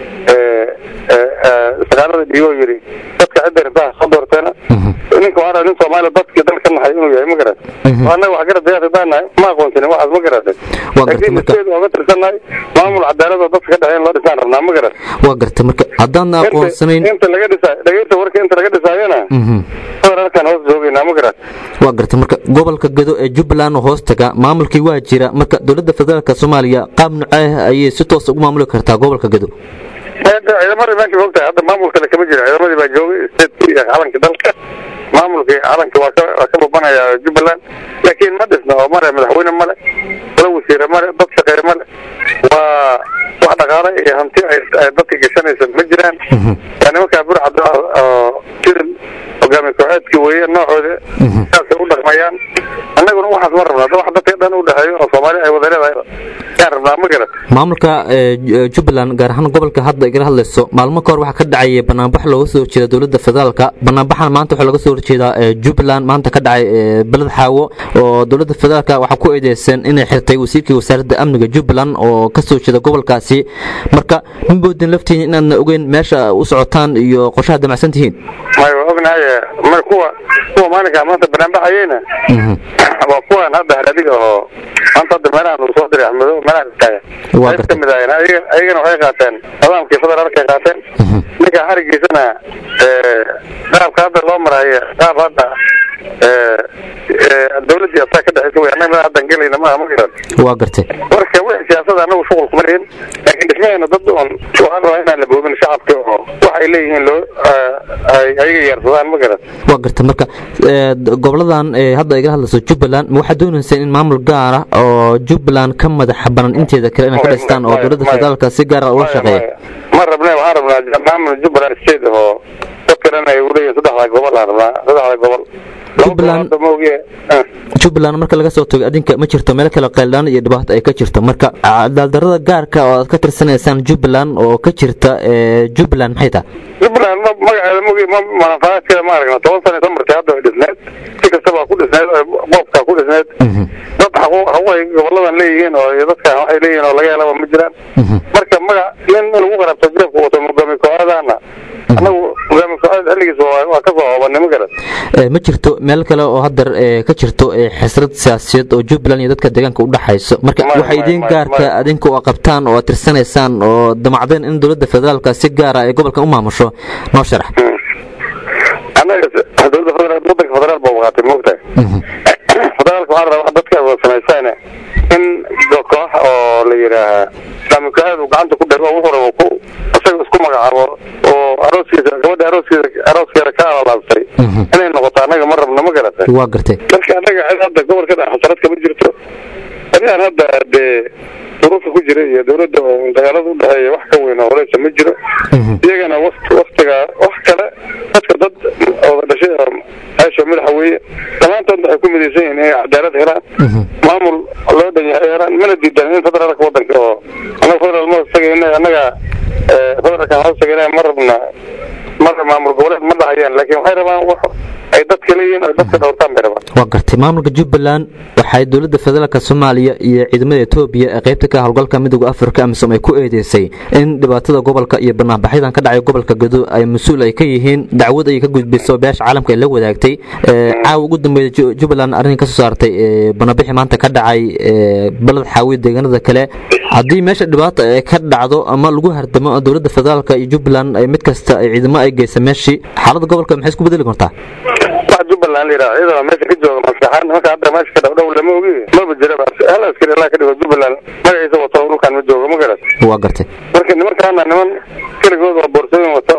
sagaalada dhigo yiri dadka cidda rabtaa soo doorteena ninka waa nin Soomaali dadka dalka nahay inuu yahay ma garan waana wax garad deeqadana ma aqoonsan wax ma garan waa gartay marka waa tirsanay maamul cadaalad dadka dhaxeen loo dhisan rabnaa ma garan waa gartay marka haddaan aqoonsanayn inta laga dhisaa dhageysta warka inta laga dhisaayana federaalkan hoos joogaynaa ma garat waa gartay marka gobolka Gedo ee Jubbaland oo hoos taga maamulkii waa jira marka dawladda federaalka Soomaaliya qaab nuucay ayay si toos ugu maamuli kartaa gobolka Gedo ciidamada meesha joogta hadda maamulka kama jira ciidamadii baa joogay state calanka dalka maamulka calanka waa ka babanaya Jubbaland laakiin ma dhisna oo mara madaxweyne male wala wasiir male dad shaqeeya male waa wax dhaqaale iyo hanti ay dadka gashanaysa ma jiraan yani markaa burcad tirin hogaamiye kooxeedkii weeye noocooda saasay u dhaqmayaan annaguna waxaas ma rabnaa wax dadka dhan u dhexeeyo oo Soomaali ay wada leedahay yaan rabnaa ma garat maamulka Jubbaland gaar ahaan gobolka hadda igala hadlayso maalmo ka hor waxa ka dhacay banaanbax looga soo jeeda dawladda federaalka banaanbaxan maanta waxa laga soo horjeedaa Jubbaland maanta ka dhacay balad xaawo oo dawladda federaalka waxa ku eedeysay inay xirtay wasiirkii wasaaradda amniga Jubbaland oo ka soo jeeda gobolkaasi marka min boodin laftiin inaad ogeyn meesha u socotaan iyo qorshaha damacsan tihiin may ognahay ma kuwa maalinka maanta banaanbaxayna waa kuwan hadda hadiga oo anta meelaha soo diray Ahmedo meelaha taay waa kamid ah ayagana waxay qaateen nidaamkii federaalka qaateen ninka harigiisana qaabka hadda loo marayo qaab hadda dawladda ataa ka dhaxaysa way annaga hadda galayna ma garan waa gartay warka wixii siyaasadda anagu shuqul kuma leeyin laakiin dhismaheena dad on waxaan rabaa inaan la boobin shacabka oo waxay leeyihiin loo ayaga yarsadaan ma garan waa gartay marka goboladan hadda igala hadlayso Jubbaland ma waxa doonaysaa in maamul gaar ah oo Jubbaland ka madax banaan inteeda kale inay ka dhistaan oo dawladda federaalka si gaar ah ula shaqeeyo ma rabnaa waxaan rabnaa maamul Jubbaland state oo dadkan ay u leeyihiin saddexda gobol Jubbaland marka laga soo tago adinka ma jirto meel kale qeeldaan iyo dhibaato ay ka jirto marka cadaaldarrada gaarka oo aad ka tirsanaysaan Jubbaland oo ka jirta Jubbaland maxay tahay Jubbaland magaceeda mugi ma manfaacadkeeda ma aragna 10 sano samartay hadda ay dhisneed si kastaba ku dhisneed qofka ku dhisneed dad haway goboladan leeyihiin oo dadka waxay leeyihiin oo laga helaba ma jiraan marka magac nin lagu qarabto jeebku wato mugaami kooxdana anagu mugaami kooxda xilligiisa waa ka soo hoobanimo garan ma jirto meel kale oo hadda ka jirto xisrad siyaasadeed oo Jubbaland iyo dadka deegaanka u dhaxayso marka waxa idin gaarka adinku oo qabtaan oo tirsanaysaan oo damacdeen in dawladda federaalka si gaar ah ay gobolka u maamusho noo sharax anaga dawladda federaalka baa waqti moogtay federaalka waxa rabaa dadka oo sameeyaan in koox oo la yiraahdo islaamikaadu gacanta ku dhago wuxuu rabo ku asaga isku magacaabo oo arooskiisa gabadha arooskeeda ka alaabtay inay noqoto anaga ma rabno ma garatay waa gartay marka anaga hadda gobolka xasarad kama jirto adaan hadda duruufta ku jira iyo dawladda oo dagaalada u dhaxeeya wax ka weyn oo leeyahay ma jiro iyagana waqtiga wax kale dadka dad oo dhashay aasho madaxweyne dhammaantood waxay ku midaysan yihiin inay cadaalad helaan maamul loo dhan yahay helaan mana diidan in federaalka wadanka oo anaga federaal ma sagayna anaga federaalka ma sagayna ma rabna maamul goboleed ma dhahayaan laakiin waxay rabaan wax ay dadka leeyihiin oo dadka dhowrtaan bay rabaan waa gartay maamulka Jubbaland waxay dawladda federaalka Soomaaliya iyo ciidamada Itoobiya ee qaybta ka hawlgalka midowga Afrika amisom ay ku eedeysay in dhibaatada gobolka iyo banaanbaxyada ka dhacay gobolka Gedo ay mas'uul ay ka yihiin dacwad ay ka gudbiso beesha caalamka ee la wadaagtay caawa ugu dambeeyay Jubbaland arrin ka soo saartay banaanbaxi maanta ka dhacay balad xaawi deegaanada kale haddii meesha dhibaato ay ka dhacdo ama lagu hardamo dawladda federaalka iyo Jubbaland ay mid kasta ay ciidamo ay geysay meeshii xaaladda gobolka maxay isku bedeli kartaa Jubbaland iyadoo meesha ka jooga maslaxad marka hadda meesha ka dhow lama ogi ma bajira hal askari la ka dhigo Jubbaland magaciisa wato dhulkan ma joogo ma garat waa gartay marka nimankaana niman kaligood oo boorsooyin wato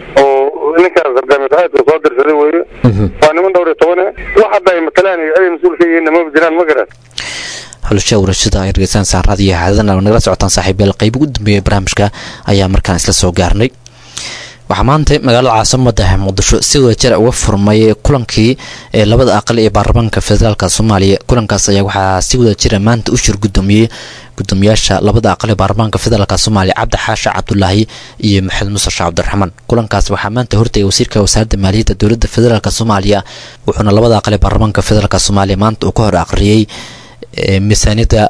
oo ninkaas hogaamiyaha soo dirsaday weeye waa niman dhowr iyo 10 wax hadda ay matalaan ay mas'uul ka yihiin ma bajiraan ma garat xulasha warshada ay dhageysan saaradiya haadana nagala socotaan saaxiibayaal qayb ugu dambeeyay barnaamijka ayaa markaan isla soo gaarnay waxaa maanta magaalada caasimada Muqdisho si wadajir uga furmay kulankii labada aqal ee baarlamaanka federaalka Soomaaliya kulankaas ayaa waxaa si wadajir maanta u shir gudoomiyaasha labada aqal ee baarlamaanka federaalka Soomaaliya Cabdi Xaashi Cabdullaahi iyo Maxamed Muuse Cabdiraxmaan kulankaas waxaa maanta hortay wasiirka wasaaradda maaliyadda dawladda federaalka Soomaaliya wuxuuna labada aqal ee baarlamaanka federaalka Soomaaliya maanta uu ka hor aqriyay miisaaniyadda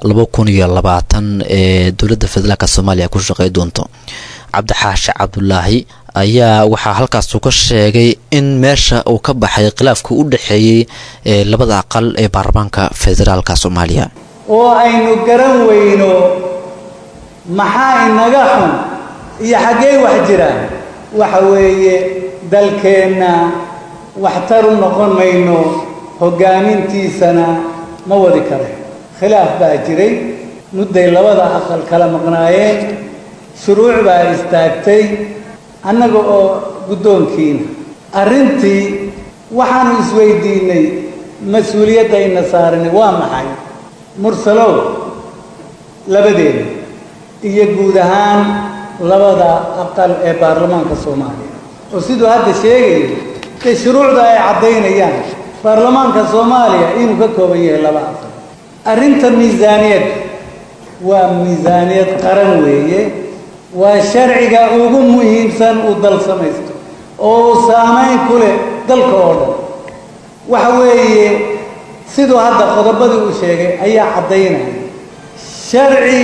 2020 ee dawladda federaalka Soomaaliya ku shaqeey doonto Cabdi Xaashi Cabdullaahi ayaa waxaa halkaas uu ka sheegay in meesha uu ka baxay khilaafka u dhaxeeyay labada aqal ee baarlamaanka federaalka Soomaaliya oo aynu garan weyno maxaa inaga xun iyo xaggee wax jira waxa weeye dalkeenna waxtar u noqon mayno hoggaamintiisana ma wadi karo khilaaf baa jiray mudday labada aqal kala maqnaayeen shuruuc baa istaagtay annaga oo guddoonkiina arrintii waxaanu isweydiinay mas-uuliyaddayna saaranay waa maxay mursalow labadeeda iyo guud ahaan labada aqal ee baarlamaanka soomaaliya oo siduu hadda sheegayo dee shuruucda ay caddaynayaan baarlamaanka soomaaliya inuu ka kooban yahay laba aqal arrinta miisaaniyad waa miisaaniyad qaran weeye waa sharciga ugu muhiimsan uu dal samaysto oo uu saamayn ku leh dalka oo dhan waxa weeye siduu hadda qodobadii uu sheegay ayaa caddaynaya sharci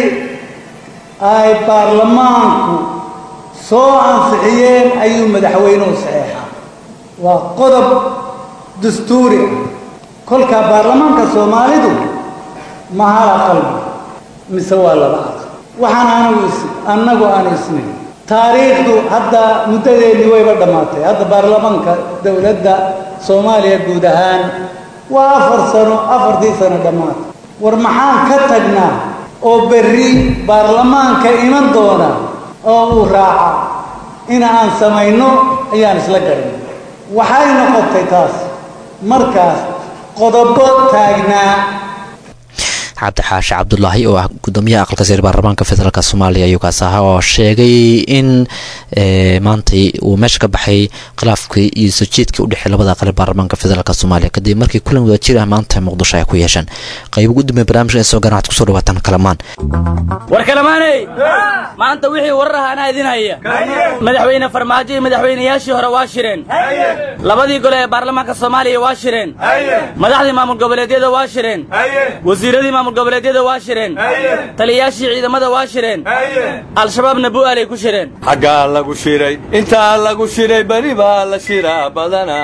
ay baarlamaanku soo ansixiyeen ayuu madaxweynuhu saxeexaa waa qodob dastuuri ah kolkaa baarlamaanka soomaalidu ma hal aqal mise waa laba aqal waxaan annagu aanu isnayn taariikhdu hadda muddadeedii wayba dhammaatay hadda baarlamaanka dowladda soomaaliya guud ahaan waa 4 sano 4 sano dhammaatay war maxaan ka tagnaa oo berri baarlamaanka iman doona oo uu raaca in aan samayno ayaan isla garan waxay noqotay taas markaas qodobo taagnaa cabdi xaashi cabdulaahi oo ah gudoomiyaha aqalka sare baarlamaanka federaalk soomaaliya ayuu kaas ahaa oo sheegay in maantay uu meesha ka baxay khilaafkii iyo soo jeedkii u dhexeeyay labada aqal ee baarlamaanka federaalk soomaaliya kadib markii kulan wada jir ah maanta muqdisho ay ku yeesheen qayb ugu dambeeyay barnaamijka soo ganaacad ku soo dhawaataan kalamaan war kalamaanay maanta wixii warar ahaan idin haya madaxweyne farmaajo iyo madaxweynayaashii hore waa shireen labadii gole ee baarlamaanka Soomaaliya waa shireen madaxdii maamul goboleedyada waa shireen wasiiradii maamul goboleedyada waa shireen taliyaashii ciidamada waa shireen al-shabaabna bu'aalay ku shireen xagga lagu shiray inta lagu shiray bari baa la shiraa badana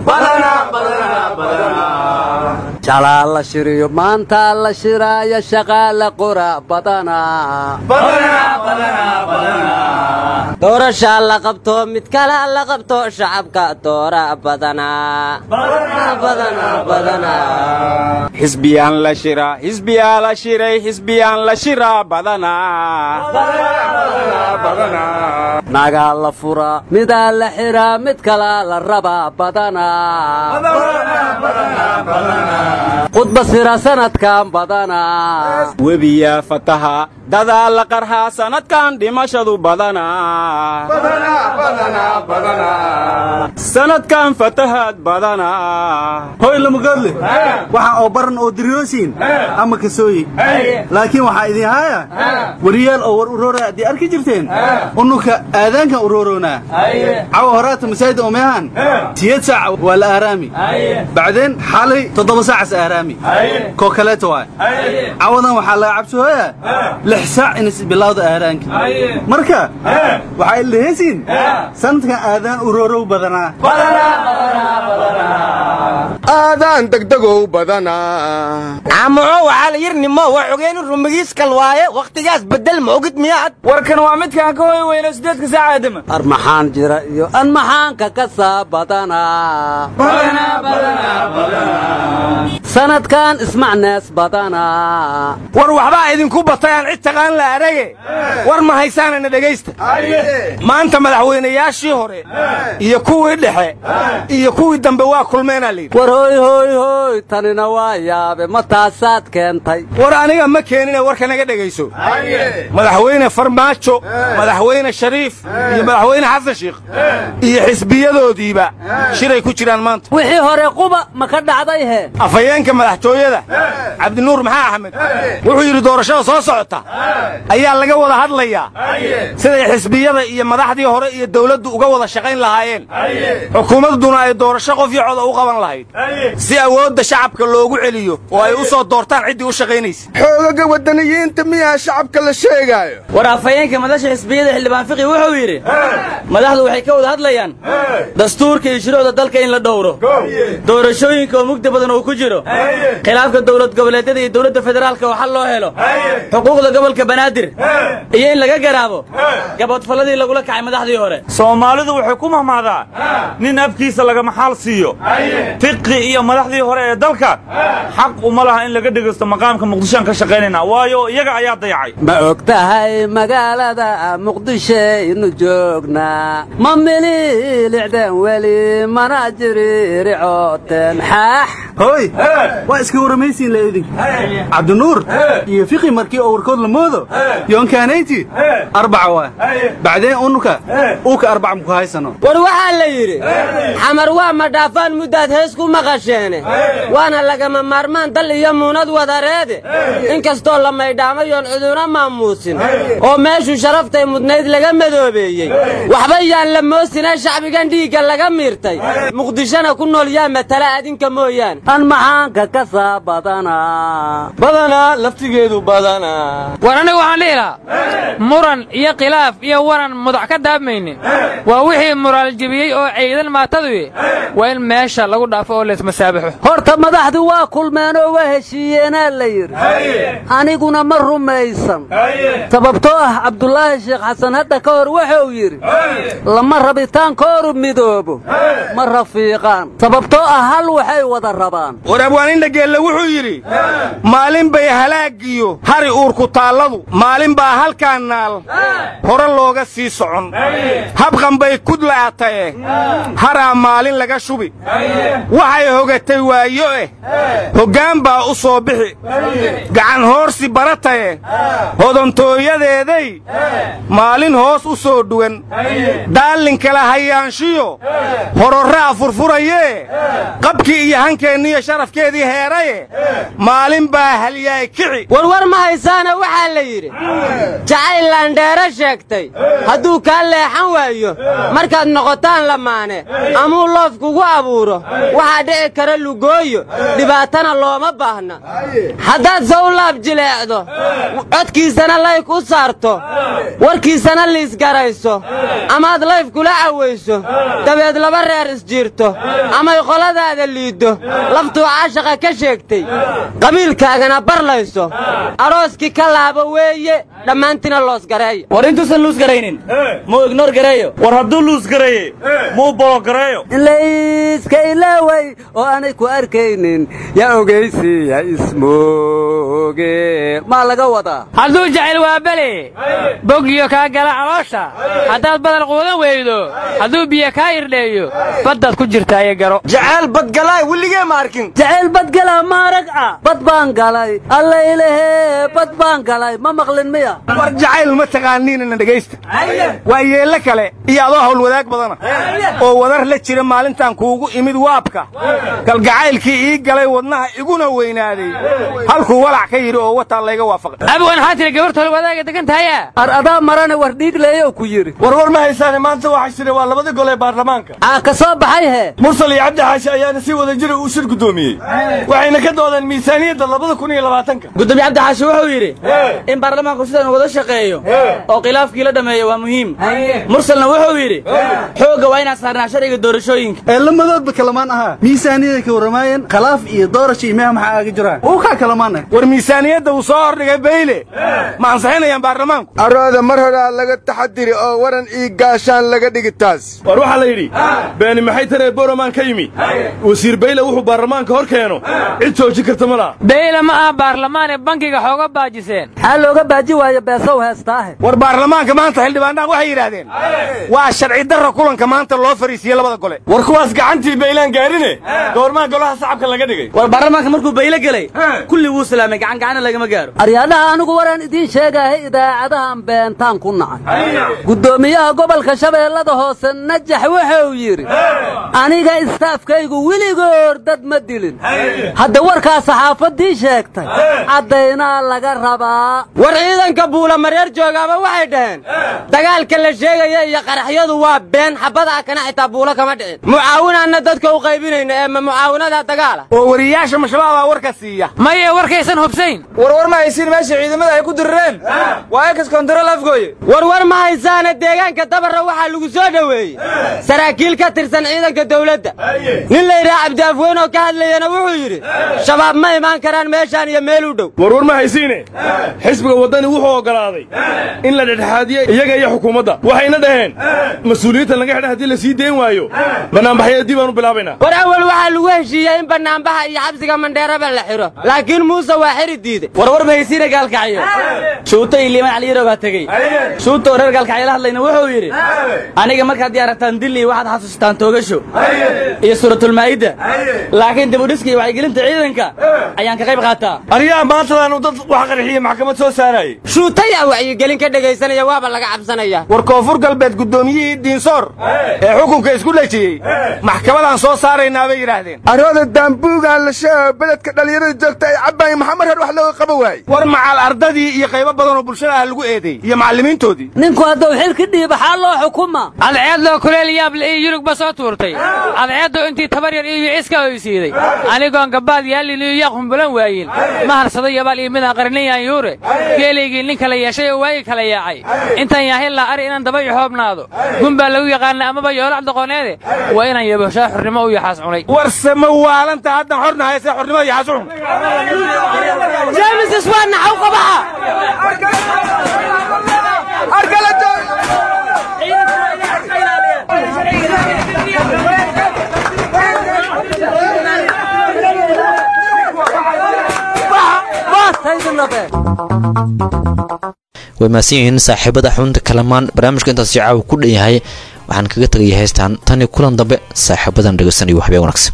jalaal la shiriyo maanta la shiraayo shaqaale qura badana doorasha la qabto mid kale la qabto shacabka doora badana xisbiyaan la shiraa xisbiyaa la shiray xisbiyaan la shiraa badana naga la fura midaa la xiraa mid kale la rabaa badana khudba sira sanadkan badana webiya fataha dadaa la qarhaa sanadkan dhimashadu badana sanadkan fatahaad badana hoy lamugadle waxa oo baran oo diryoosiin ama kasooyi laakiin waxa idin haya wariyaal oo war urora di arki jirteen unuka aadaanka urorona caw horaata masaajid oo meehan 8 saac wala aaraami بعدين حالي 7 ساعة aaraami ko kaleeto waay cawadan waxa la cabsooya 6 saac in bilowda aaraanka marka waxa ilaahiin sanadka aadaan urorow badana aadaan degdegow badana amco waxa la yirnimo waxoogeen rumigiis kal waaye waqtigaas bedel ma ogid miyaad warkan waa mid ka hooy weyna 8 saacaadama armaxaan jira iyo anmaxaanka ka saabadana sanadkan ismacnaas badana war waxba idinku batayaan cid taqaan la arage war ma haysaanana dhageysta maanta madaxweynayaashii hore iyo kuwii dhexe iyo kuwii dambe waa kulmeena leeyahay war hoy tanina waa yaabe ma taasaad keentay war aniga ma keenina warka naga dhageyso madaxweyne farmaajo madaxweyne shariif iyo madaxweyne xasan sheekh iyo xisbiyadoodiiba shiray ku jiraan maanta wixii hore quba ma ka dhacday he afayeenka madaxtooyada cabdinuur maxaa axmed wuxuu yiri doorashada soo socota ayaa laga wada hadlayaa sida xisbiyada iyo madaxdii hore iyo dawladdu uga wada shaqayn lahaayeen xukuumaduna ay doorasho qof iyo cod u qaban lahayd si awoodda shacabka loogu celiyo oo ay u soo doortaan cidii u shaqaynaysa xoogaga wadaniyiinta miyaa shacabka la sheegayo war afayeenka madaxda xisbiyada xildhibaan fiqi wuxuu yiri madaxdu waxay ka wada hadlayaan dastuurka iyo shuruucda dalka in la dhowro doorashooyinka oo mugdi badan oo ku jiro khilaafka dowlad goboleedyada iyo dowladda federaalka waxa loo helo xuquuqda gobolka banaadir iyo in laga garaabo gabadfaladii lagula kacay madaxdii hore Soomaalidu waxay ku mahmaadaa nin afkiisa laga maxal siiyo tiqi iyo madaxdii hore ee dalka xaq uma laha in laga dhigaysto maqaamka Muqdisho ka shaqeynayna waayo iyaga ayaa dayacay ma ogtahay magaalada Muqdisho inuu joognaa ma mililicdan wali mana jiriiricooten xaax hoy waa iska waramaysiin leedin Cabdinuur iyo fiqi markii oo warkood la moodo yoonkaanayti arbaca waa بعدين أوك 4 مكهايسنو وروح اللي يري حمر وما دافان مدات هيسكو مقاشينه وانا لقما مارمان دل يموناد وداريده انكستو لما يداميون عدونا ماموسين oo meeshu sharaftay mudnayd laga madoobeyay waxba yaan la moosina shacbigan dhiiga laga miirtay muqdishana ku nool yaa matala adinka mooyaan an maxaanka ka badana laftigeedu badana warana waxaan leeyahay muran iyo khilaaf iyo waran mudac ka daamaynin waa wixii moraal jabiyay oo ciidan maatadu waa in meesha lagu dhaafo oo lees masaabaxo horta madaxdu waa kulmeen oo waa heshiiyeen la yiri aniguna ma rumaysan sababtoo ah Cabdullaahi Sheekh Xasan hadda ka hor wuxuu yiri lama rabitaan kooru midoobo ma rafiiqan sababtoo ah hal waxay wada rabaan warabwaanin dhageelle wuxuu yiri maalin bay halaagiyo hari uur ku taaladu maalin baa halkaan naal hore looga sii socon habqan bay kudlaatay haraa maalin laga shubi waxay hogatay waayo hoggaan baa u soo bixi gacan hoorsi baratay hodantooyadeeday maalin hoos u soo dhuwan daalin kala hayaanshiyo hororraa furfuraye qabkii iyo hankeeniyo sharafkeedii heeraye maalin baa halyaay kici warwar ma haysaana waxaa la yidhi jacayl laandheera sheegtay hadduu kaa leexan waayo markaad noqotaan lamaane amuu loof kugu abuuro waxaa dhici kara lugooyo dhibaatana looma baahna haddaad soo laab jileecdo codkiisana layk u saarto warkiisana liisgarayso amaad layf kula cawayso dabeed laba reer isjiirto amay qoladaada liiddo laftuu caashaqa ka sheegtay qabiilkaagana barlayso arooskii ka laabo weeye dhammaantina loos gareeyo war intuusan luus garaynin muu ignoor gareeyo war hadduu luus gareeye muu bolo gareeyo layska ilaaway oo aanay ku arkaynin yaa ogeysiya ismooge maa laga wadaa hadduu jacayl waa bale bogyo kaa gala caloosha haddaad badal quudan weydo hadduu biyo kaa irdheeyo baddaad ku jirtaa iyo garo jacayl badgalaay weligee ma arkin jacayl badgalaa maaragca bad baan galay alla ilahee bad baan galay ma maqlin miya war jacayl ma taqaaniinna dhegaysta waa yeella kale iyo adoo hawl wadaag badana oo wadar la jira maalintan kuugu imid waabka kalgacaylkii ii galay wadnaha iguna weynaaday halkuu walac ka yidhi oo wataa layga waafaqay abwan xaatiri gabarta hal wadaaga degan tahaya adaa marana war dhiig leeyo ku yiri war ma haysan maanta waxa jiray waa labada gol ee baarlamaanka ka soo baxay mursal iyo cabdi xaashi ayaana si wada jira u shir gudoomiyay waxayna ka doodeen miisaaniyadda 2020 gudoomiye cabdi xaashi wuxuu yiri in baarlamaanku sidan wada shaqeeyo oo khilaafkii la dhameeyo waa muhiim mursalna wuxuu yiri xooga waa inaan saarnaa sharciga doorashooyinka lamadoodba kalamaan aha miisaaniyada ka waramayeen khilaaf iyo doorasho imaam maxaa aga jiraan oo ka kalamaan war miisaaniyadda uu soo hordhigay beyle ma ansaxinayaan baarlamaanku arooda mar hore laga taxadiri oo waran ii gaashaan laga dhigitaas war waxa la yiri beeni maxay taray boroman ka yimi wasiir beyle wuxuu baarlamaanka hor keeno cid joojin karta ma laha beyle ma aha baarlamaan ee bankiga xooga baajiseen xal looga baaji waayo beesow heestaa war baarlamaanka maanta xildhibaanada waxay yiraahdeen waa sharci darro kulanka maanta loo fariisiyay labada gole war kuwaas gacantii beylaan gaarine goormaa golaha shacabka laga dhigay war baarlamaanka markuu beyle galay kulli wuu salaamay gacan lagama gaaro aryaadaha anigu waraan idiin sheegahay idaacadahan beentaan ku nacay gudoomiyaha gobolka Shabeellada Hoose Najax wuxuu yiri aniga istaafkaygu wiligoor dad ma dilin hadda warkaas saxaafadii sheegtay cadayna laga rabaa war ciidanka nimanka buula mareer joogaaba waxay dhaheen dagaalka la sheegaya iyo qaraxyadu waa been xabada kana xitaa buula kama dhicin mucaawinaanna dadka u qaybinayna ee mucaawinada dagaala oo wariyaasha mashabaabaa warka siiya maya warkaysan hubsayn war ma haysiin meesha ciidamada ay ku dirireen waa ekas kontarool afgooye war ma haysaana deegaanka dabarra waxaa lagu soo dhoweeyey saraakiil ka tirsan ciidanka dawladda nin la yidhaha cabdiafweyn oo ka hadlayana wuxuu yidhi shabaab ma imaan karaan meeshaan iyo meel u dhow war ma haysiine xisbiga waddani wuxuu oggolaaday in la dhexdhexaadiyo iyaga iyo xukuumadda waxayna dhaheen mas-uuliyiinta laga xidha haddii la sii dayn waayo bannaanbaxyada dib aan u bilaabaynaa war awal waxaa lagu heshiiyey in bannaanbaxa iyo xabsiga mandheeraba la xidho laakiin muuse waa xiri diiday war ma haysiine gaalkacyo shuuto iyo liiman caliyarow baa tegey shuuto oo reer gaalkacyo la hadlayna wuxuu yidhi aniga markaad diyaarataan dilli waxaad xasuustaan toogasho iyo suuratulmaa'ida laakiin dibudhiska iyo wacyigelinta ciidanka ayaan ka qayb qaataa anigaa maantadaanu dad wax qarxiye maxkamad soo saarayay shuutayaa wacyigelin ka dhegaysanaya waaba laga cabsanaya war koonfur galbeed guddoomiyihii diinsoor ee xukunka isku dhejiyey maxkamadaan soo saaraynaa bay yidhaahdeen arooda daambuugaa la sheego beledka dhallinyarada joogta ay cabbaaya maxamed reer wax looga qaba waaye war macal ardadii iyo qaybo badan oo bulshada ah lagu eedeey iyo macallimiintoodii ninku hadduu xilka dhiiba xaa loo xukuma cadceeddoo kuleel yaable iyo yurugba soo tuurtay cadceeddoo intii tabar yar iyo wiciska oysiiday anigoon gabbaad yaallin iyo yaaq humbulan waayin ma harsaday yabaal iyo midaan qarinayan yuure geelaygii nin kala yeeshay oo waagi kala yaacay intaan yaahillaa ari inaan daba yoxoobnaado gun baa lagu yaqaana amaba yoolac doqoneede waa inaan yaboshaa xornimo u yaxaas cunay warse ma waalanta haddan xorna hayse xornimada yaxaas u cun james iswaan naxaw qabaxa way mahadsan yihiin saaxiibada xubinta kalamaan barnaamijka intaas jacaaw ku dhan yahay waxaan kaga tegaya heystaan tan iyo kulan dambe saaxiibadan dhegeysan iyo waxbee wanaagsan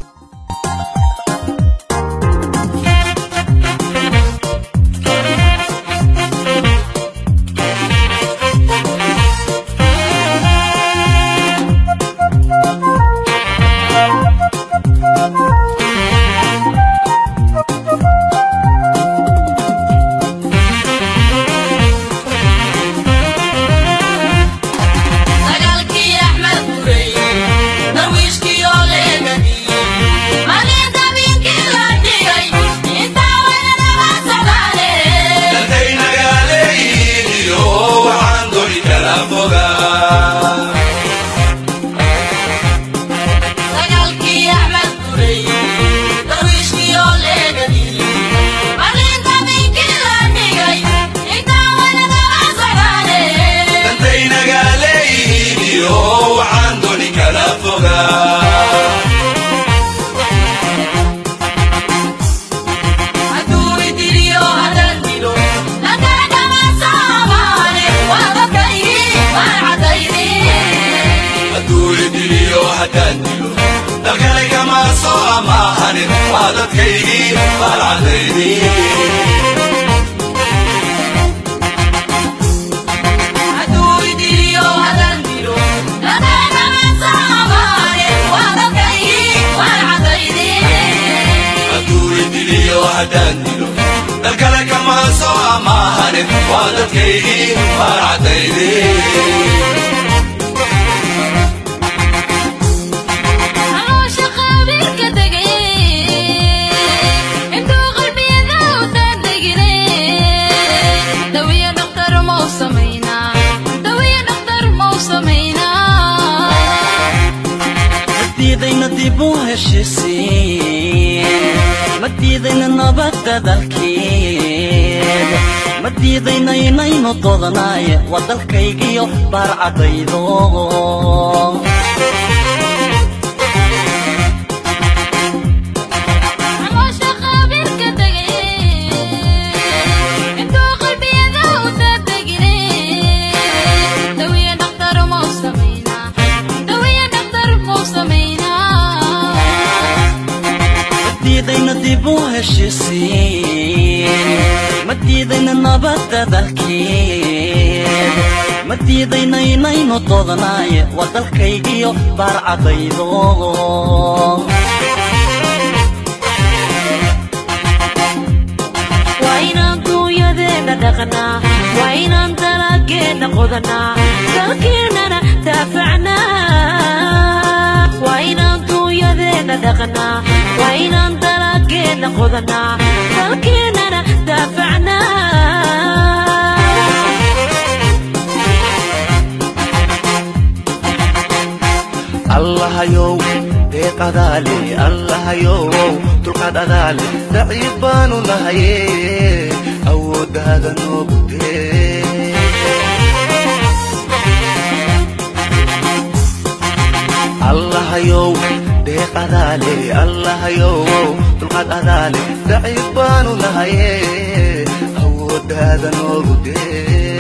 wadalkaygiyo baarcadaydo madiidayna dib u heshisiin madiidayna nabadda dalkeed madiidayna inaynu doodnaaye waa dalkaygiyo baarcadaydo waa inaan duuyadeena dhaqnaa وإنان دلقينا قدنا دلكيننا دافعنا وإنان تويدنا دقنا وإنان دلقينا قدنا دلكيننا دافعنا الله يو ديق أذالي الله يو تلقى أذالي دعيبان لهي أود هذا نبتي الله يو ديق أذالي الله يو تلقى أذالي دعيبان لهي أود هذا نبتي